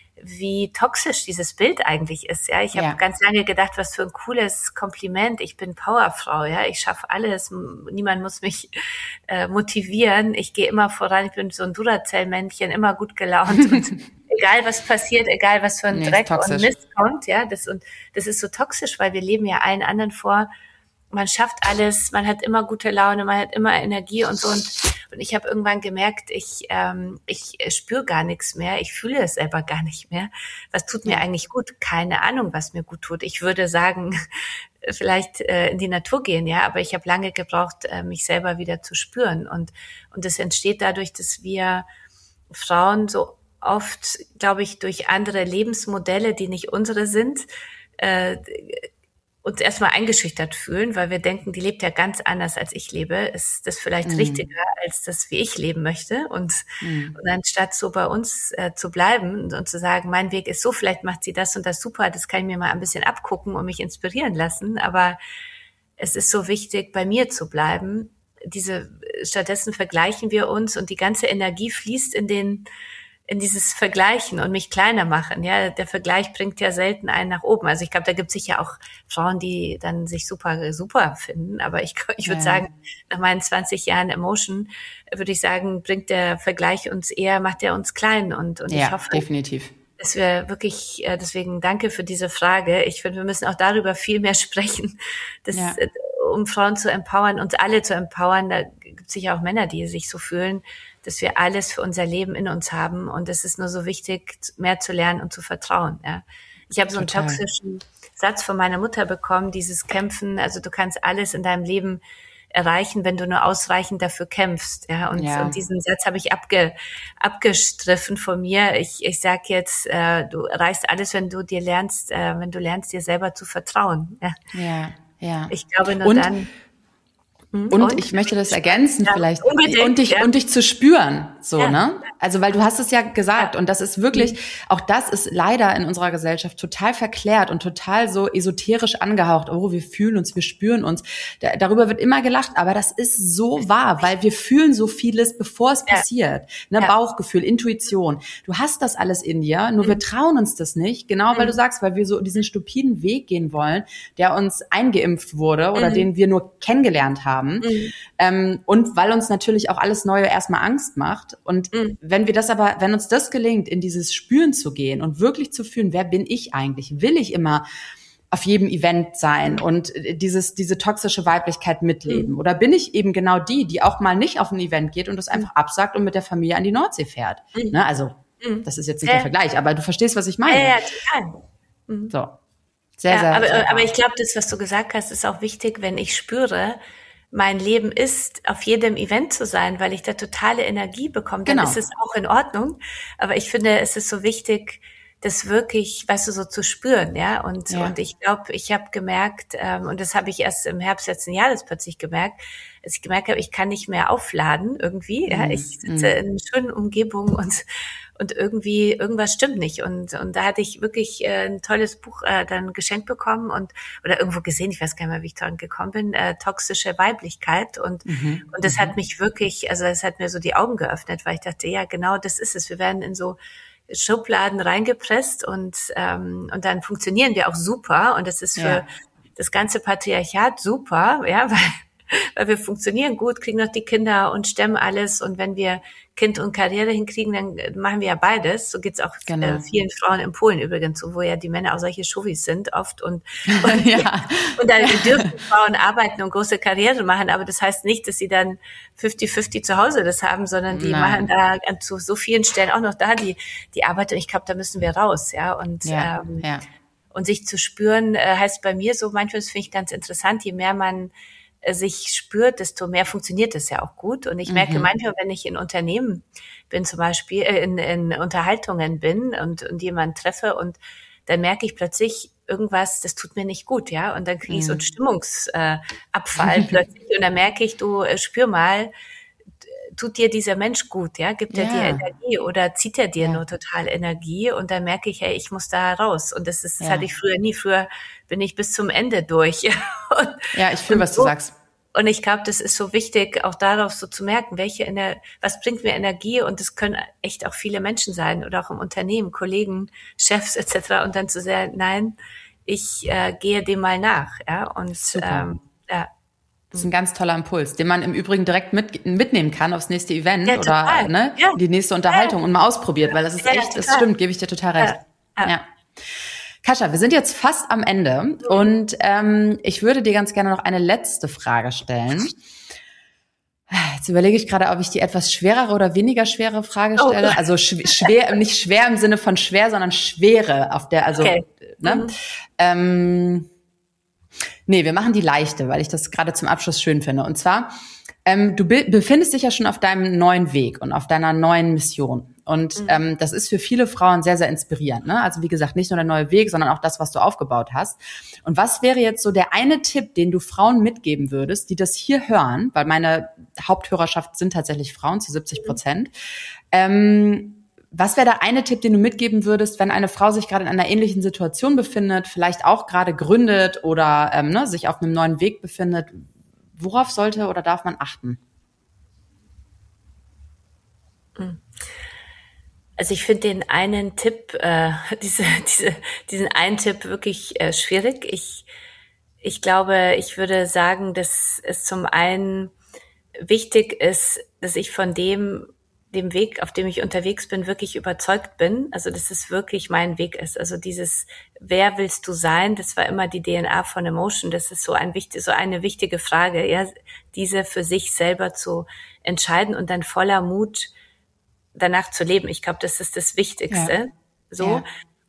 wie toxisch dieses Bild eigentlich ist, ja. Ich habe ja. ganz lange gedacht, was für ein cooles Kompliment. Ich bin Powerfrau, ja. Ich schaffe alles. Niemand muss mich äh, motivieren. Ich gehe immer voran. Ich bin so ein Duracell-Männchen, immer gut gelaunt. Und egal was passiert, egal was für ein nee, Dreck und Mist kommt, ja. Das und das ist so toxisch, weil wir leben ja allen anderen vor. Man schafft alles, man hat immer gute Laune, man hat immer Energie und so. Und, und ich habe irgendwann gemerkt, ich ähm, ich spüre gar nichts mehr, ich fühle es selber gar nicht mehr. Was tut mir eigentlich gut? Keine Ahnung, was mir gut tut. Ich würde sagen, vielleicht äh, in die Natur gehen, ja. Aber ich habe lange gebraucht, äh, mich selber wieder zu spüren. Und und das entsteht dadurch, dass wir Frauen so oft, glaube ich, durch andere Lebensmodelle, die nicht unsere sind, äh, uns erstmal eingeschüchtert fühlen, weil wir denken, die lebt ja ganz anders als ich lebe. Ist das vielleicht mm. richtiger als das, wie ich leben möchte? Und, mm. und anstatt so bei uns äh, zu bleiben und, und zu sagen, mein Weg ist so, vielleicht macht sie das und das super, das kann ich mir mal ein bisschen abgucken und mich inspirieren lassen. Aber es ist so wichtig, bei mir zu bleiben. Diese, stattdessen vergleichen wir uns und die ganze Energie fließt in den in dieses Vergleichen und mich kleiner machen. Ja, der Vergleich bringt ja selten einen nach oben. Also ich glaube, da gibt es sicher auch Frauen, die dann sich super, super finden. Aber ich, ich würde ja. sagen, nach meinen zwanzig Jahren Emotion würde ich sagen, bringt der Vergleich uns eher, macht er uns klein. Und, und ja, ich hoffe, definitiv. dass wir wirklich, deswegen danke für diese Frage. Ich finde, wir müssen auch darüber viel mehr sprechen, dass, ja. um Frauen zu empowern, uns alle zu empowern. Da gibt es sicher auch Männer, die sich so fühlen, dass wir alles für unser Leben in uns haben und es ist nur so wichtig, mehr zu lernen und zu vertrauen. Ja. Ich habe so einen toxischen Satz von meiner Mutter bekommen, dieses Kämpfen, also du kannst alles in deinem Leben erreichen, wenn du nur ausreichend dafür kämpfst. Ja, und, Ja. und diesen Satz habe ich abge, abgestriffen von mir. Ich, ich sag jetzt, äh, du erreichst alles, wenn du dir lernst, äh, wenn du lernst, dir selber zu vertrauen. Ja, ja. ja. Ich glaube, nur und, dann. Und, und ich möchte das ergänzen ja, vielleicht unbedingt, und dich ja. und dich zu spüren, so, ja. ne? Also, weil du hast es ja gesagt ja. und das ist wirklich, mhm. auch das ist leider in unserer Gesellschaft total verklärt und total so esoterisch angehaucht. Oh, wir fühlen uns, wir spüren uns. Da, darüber wird immer gelacht, aber das ist so wahr, weil wir fühlen so vieles, bevor es ja. passiert. Ne? Ja. Bauchgefühl, Intuition. Du hast das alles in dir, nur mhm. wir trauen uns das nicht. Genau, mhm. weil du sagst, weil wir so diesen stupiden Weg gehen wollen, der uns eingeimpft wurde oder mhm. den wir nur kennengelernt haben. Mhm. Ähm, und weil uns natürlich auch alles Neue erstmal Angst macht. Und mhm. wenn wir das aber, wenn uns das gelingt, in dieses Spüren zu gehen und wirklich zu fühlen, wer bin ich eigentlich? Will ich immer auf jedem Event sein und dieses, diese toxische Weiblichkeit mitleben? Mhm. Oder bin ich eben genau die, die auch mal nicht auf ein Event geht und das einfach absagt und mit der Familie an die Nordsee fährt? Mhm. Ne? Also, mhm. das ist jetzt nicht ja. der Vergleich, aber du verstehst, was ich meine. Ja, ja, total. Mhm. So. Sehr, ja, sehr, aber, sehr aber ich glaube, das, was du gesagt hast, ist auch wichtig, wenn ich spüre, mein Leben ist, auf jedem Event zu sein, weil ich da totale Energie bekomme, dann genau. ist es auch in Ordnung. Aber ich finde, es ist so wichtig, das wirklich, weißt du, so zu spüren, ja. Und ja. und ich glaube, ich habe gemerkt, ähm, und das habe ich erst im Herbst letzten Jahres plötzlich gemerkt, dass ich gemerkt habe, ich kann nicht mehr aufladen irgendwie. Mhm. Ja, ich sitze mhm. in einer schönen Umgebung und und irgendwie irgendwas stimmt nicht. Und und da hatte ich wirklich äh, ein tolles Buch äh, dann geschenkt bekommen und oder irgendwo gesehen, ich weiß gar nicht mehr, wie ich dran gekommen bin, äh, toxische Weiblichkeit. Und mhm. und das mhm. hat mich wirklich, also das hat mir so die Augen geöffnet, weil ich dachte, ja, genau das ist es. Wir werden in so Schubladen reingepresst und ähm, und dann funktionieren wir auch super. Und das ist für ja. das ganze Patriarchat super, ja, weil weil wir funktionieren gut, kriegen noch die Kinder und stemmen alles. Und wenn wir Kind und Karriere hinkriegen, dann machen wir ja beides. So geht's auch genau. äh, vielen Frauen in Polen übrigens, so, wo ja die Männer auch solche Schuvis sind oft. Und, und, ja. und dann dürfen Frauen arbeiten und große Karriere machen. Aber das heißt nicht, dass sie dann fünfzig fünfzig zu Hause das haben, sondern die Nein. machen da zu so vielen Stellen auch noch da die, die Arbeit. Und ich glaube, da müssen wir raus. ja Und ja. Ähm, ja. und sich zu spüren, äh, heißt bei mir so, manchmal, das finde ich ganz interessant, je mehr man sich spürt, desto mehr funktioniert es ja auch gut. Und ich merke mhm. manchmal, wenn ich in Unternehmen bin, zum Beispiel äh, in, in Unterhaltungen bin und, und jemanden treffe und dann merke ich plötzlich irgendwas, das tut mir nicht gut, ja. Und dann kriege ich mhm. so einen Stimmungsabfall äh, plötzlich und dann merke ich, du äh, spür mal, tut dir dieser Mensch gut, ja? Gibt er ja. dir Energie oder zieht er dir ja. nur total Energie? Und dann merke ich, hey, ich muss da raus. Und das ist, das ja. hatte ich früher nie. Früher bin ich bis zum Ende durch. und, ja, ich fühle, was so, du sagst. Und ich glaube, das ist so wichtig, auch darauf so zu merken, welche Ener- was bringt mir Energie? Und das können echt auch viele Menschen sein oder auch im Unternehmen, Kollegen, Chefs et cetera. Und dann zu sagen, nein, ich äh, gehe dem mal nach, ja. Und ähm, ja. Das ist ein ganz toller Impuls, den man im Übrigen direkt mit, mitnehmen kann aufs nächste Event ja, oder ne, ja. die nächste Unterhaltung ja. und mal ausprobiert, weil das ist echt, ja, das stimmt, gebe ich dir total recht. Ja. ja. Kascha, wir sind jetzt fast am Ende mhm. und ähm, ich würde dir ganz gerne noch eine letzte Frage stellen. Jetzt überlege ich gerade, ob ich die etwas schwerere oder weniger schwere Frage stelle. Oh. Also sch- schwer, nicht schwer im Sinne von schwer, sondern schwere auf der, also okay. ne? Mhm. Ähm, Nee, wir machen die leichte, weil ich das gerade zum Abschluss schön finde. Und zwar, ähm, du be- befindest dich ja schon auf deinem neuen Weg und auf deiner neuen Mission. Und mhm. ähm, das ist für viele Frauen sehr, sehr inspirierend. Ne? Also wie gesagt, nicht nur der neue Weg, sondern auch das, was du aufgebaut hast. Und was wäre jetzt so der eine Tipp, den du Frauen mitgeben würdest, die das hier hören, weil meine Haupthörerschaft sind tatsächlich Frauen zu siebzig Prozent. Ähm, Was wäre der eine Tipp, den du mitgeben würdest, wenn eine Frau sich gerade in einer ähnlichen Situation befindet, vielleicht auch gerade gründet oder ähm, ne, sich auf einem neuen Weg befindet? Worauf sollte oder darf man achten? Also ich finde den einen Tipp, äh, diese, diese, diesen einen Tipp wirklich äh, schwierig. Ich, ich glaube, ich würde sagen, dass es zum einen wichtig ist, dass ich von dem dem Weg, auf dem ich unterwegs bin, wirklich überzeugt bin, also dass es wirklich mein Weg ist. Also dieses, wer willst du sein? Das war immer die D N A von Emotion. Das ist so ein wichtig, so eine wichtige Frage, ja, diese für sich selber zu entscheiden und dann voller Mut danach zu leben. Ich glaube, das ist das Wichtigste. Ja. So. Ja.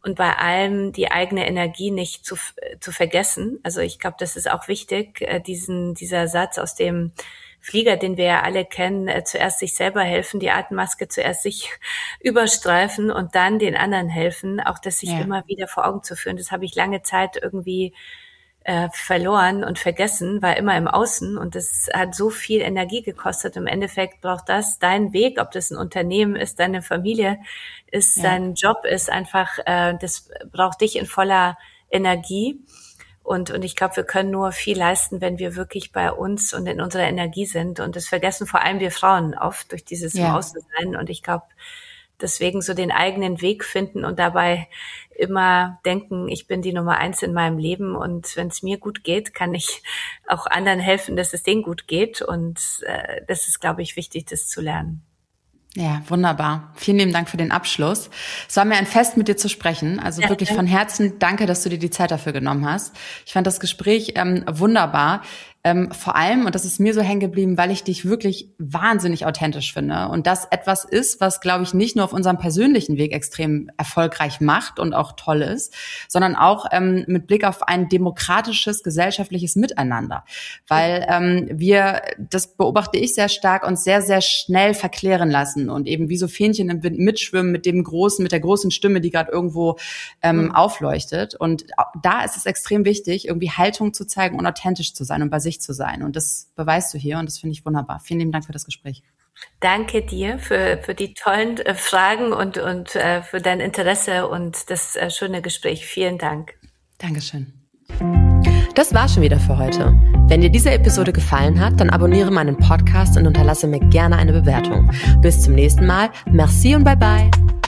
und bei allem die eigene Energie nicht zu, zu vergessen. Also ich glaube, das ist auch wichtig, äh, diesen, dieser Satz aus dem Flieger, den wir ja alle kennen, äh, zuerst sich selber helfen, die Atemmaske zuerst sich überstreifen und dann den anderen helfen, auch das sich ja. immer wieder vor Augen zu führen. Das habe ich lange Zeit irgendwie äh, verloren und vergessen, war immer im Außen und das hat so viel Energie gekostet. Im Endeffekt braucht das dein Weg, ob das ein Unternehmen ist, deine Familie ist, ja. dein Job ist, einfach, äh, das braucht dich in voller Energie. Und, und ich glaube, wir können nur viel leisten, wenn wir wirklich bei uns und in unserer Energie sind. Und das vergessen vor allem wir Frauen oft durch dieses ja. im Außensein. Und ich glaube, deswegen so den eigenen Weg finden und dabei immer denken, ich bin die Nummer eins in meinem Leben. Und wenn es mir gut geht, kann ich auch anderen helfen, dass es denen gut geht. Und äh, das ist, glaube ich, wichtig, das zu lernen. Ja, wunderbar. Vielen lieben Dank für den Abschluss. Es war mir ein Fest, mit dir zu sprechen. Also ja, wirklich von Herzen danke, dass du dir die Zeit dafür genommen hast. Ich fand das Gespräch ähm, wunderbar. Ähm, vor allem, und das ist mir so hängen geblieben, weil ich dich wirklich wahnsinnig authentisch finde. Und das etwas ist, was, glaube ich, nicht nur auf unserem persönlichen Weg extrem erfolgreich macht und auch toll ist, sondern auch ähm, mit Blick auf ein demokratisches, gesellschaftliches Miteinander. Weil ähm, wir, das beobachte ich sehr stark, uns sehr, sehr schnell verklären lassen und eben wie so Fähnchen im Wind mitschwimmen mit dem großen, mit der großen Stimme, die gerade irgendwo ähm, mhm. aufleuchtet. Und da ist es extrem wichtig, irgendwie Haltung zu zeigen und authentisch zu sein und bei sich zu sein. Und das beweist du hier und das finde ich wunderbar. Vielen lieben Dank für das Gespräch. Danke dir für, für die tollen äh, Fragen und, und äh, für dein Interesse und das äh, schöne Gespräch. Vielen Dank. Dankeschön. Das war schon wieder für heute. Wenn dir diese Episode gefallen hat, dann abonniere meinen Podcast und unterlasse mir gerne eine Bewertung. Bis zum nächsten Mal. Merci und bye bye.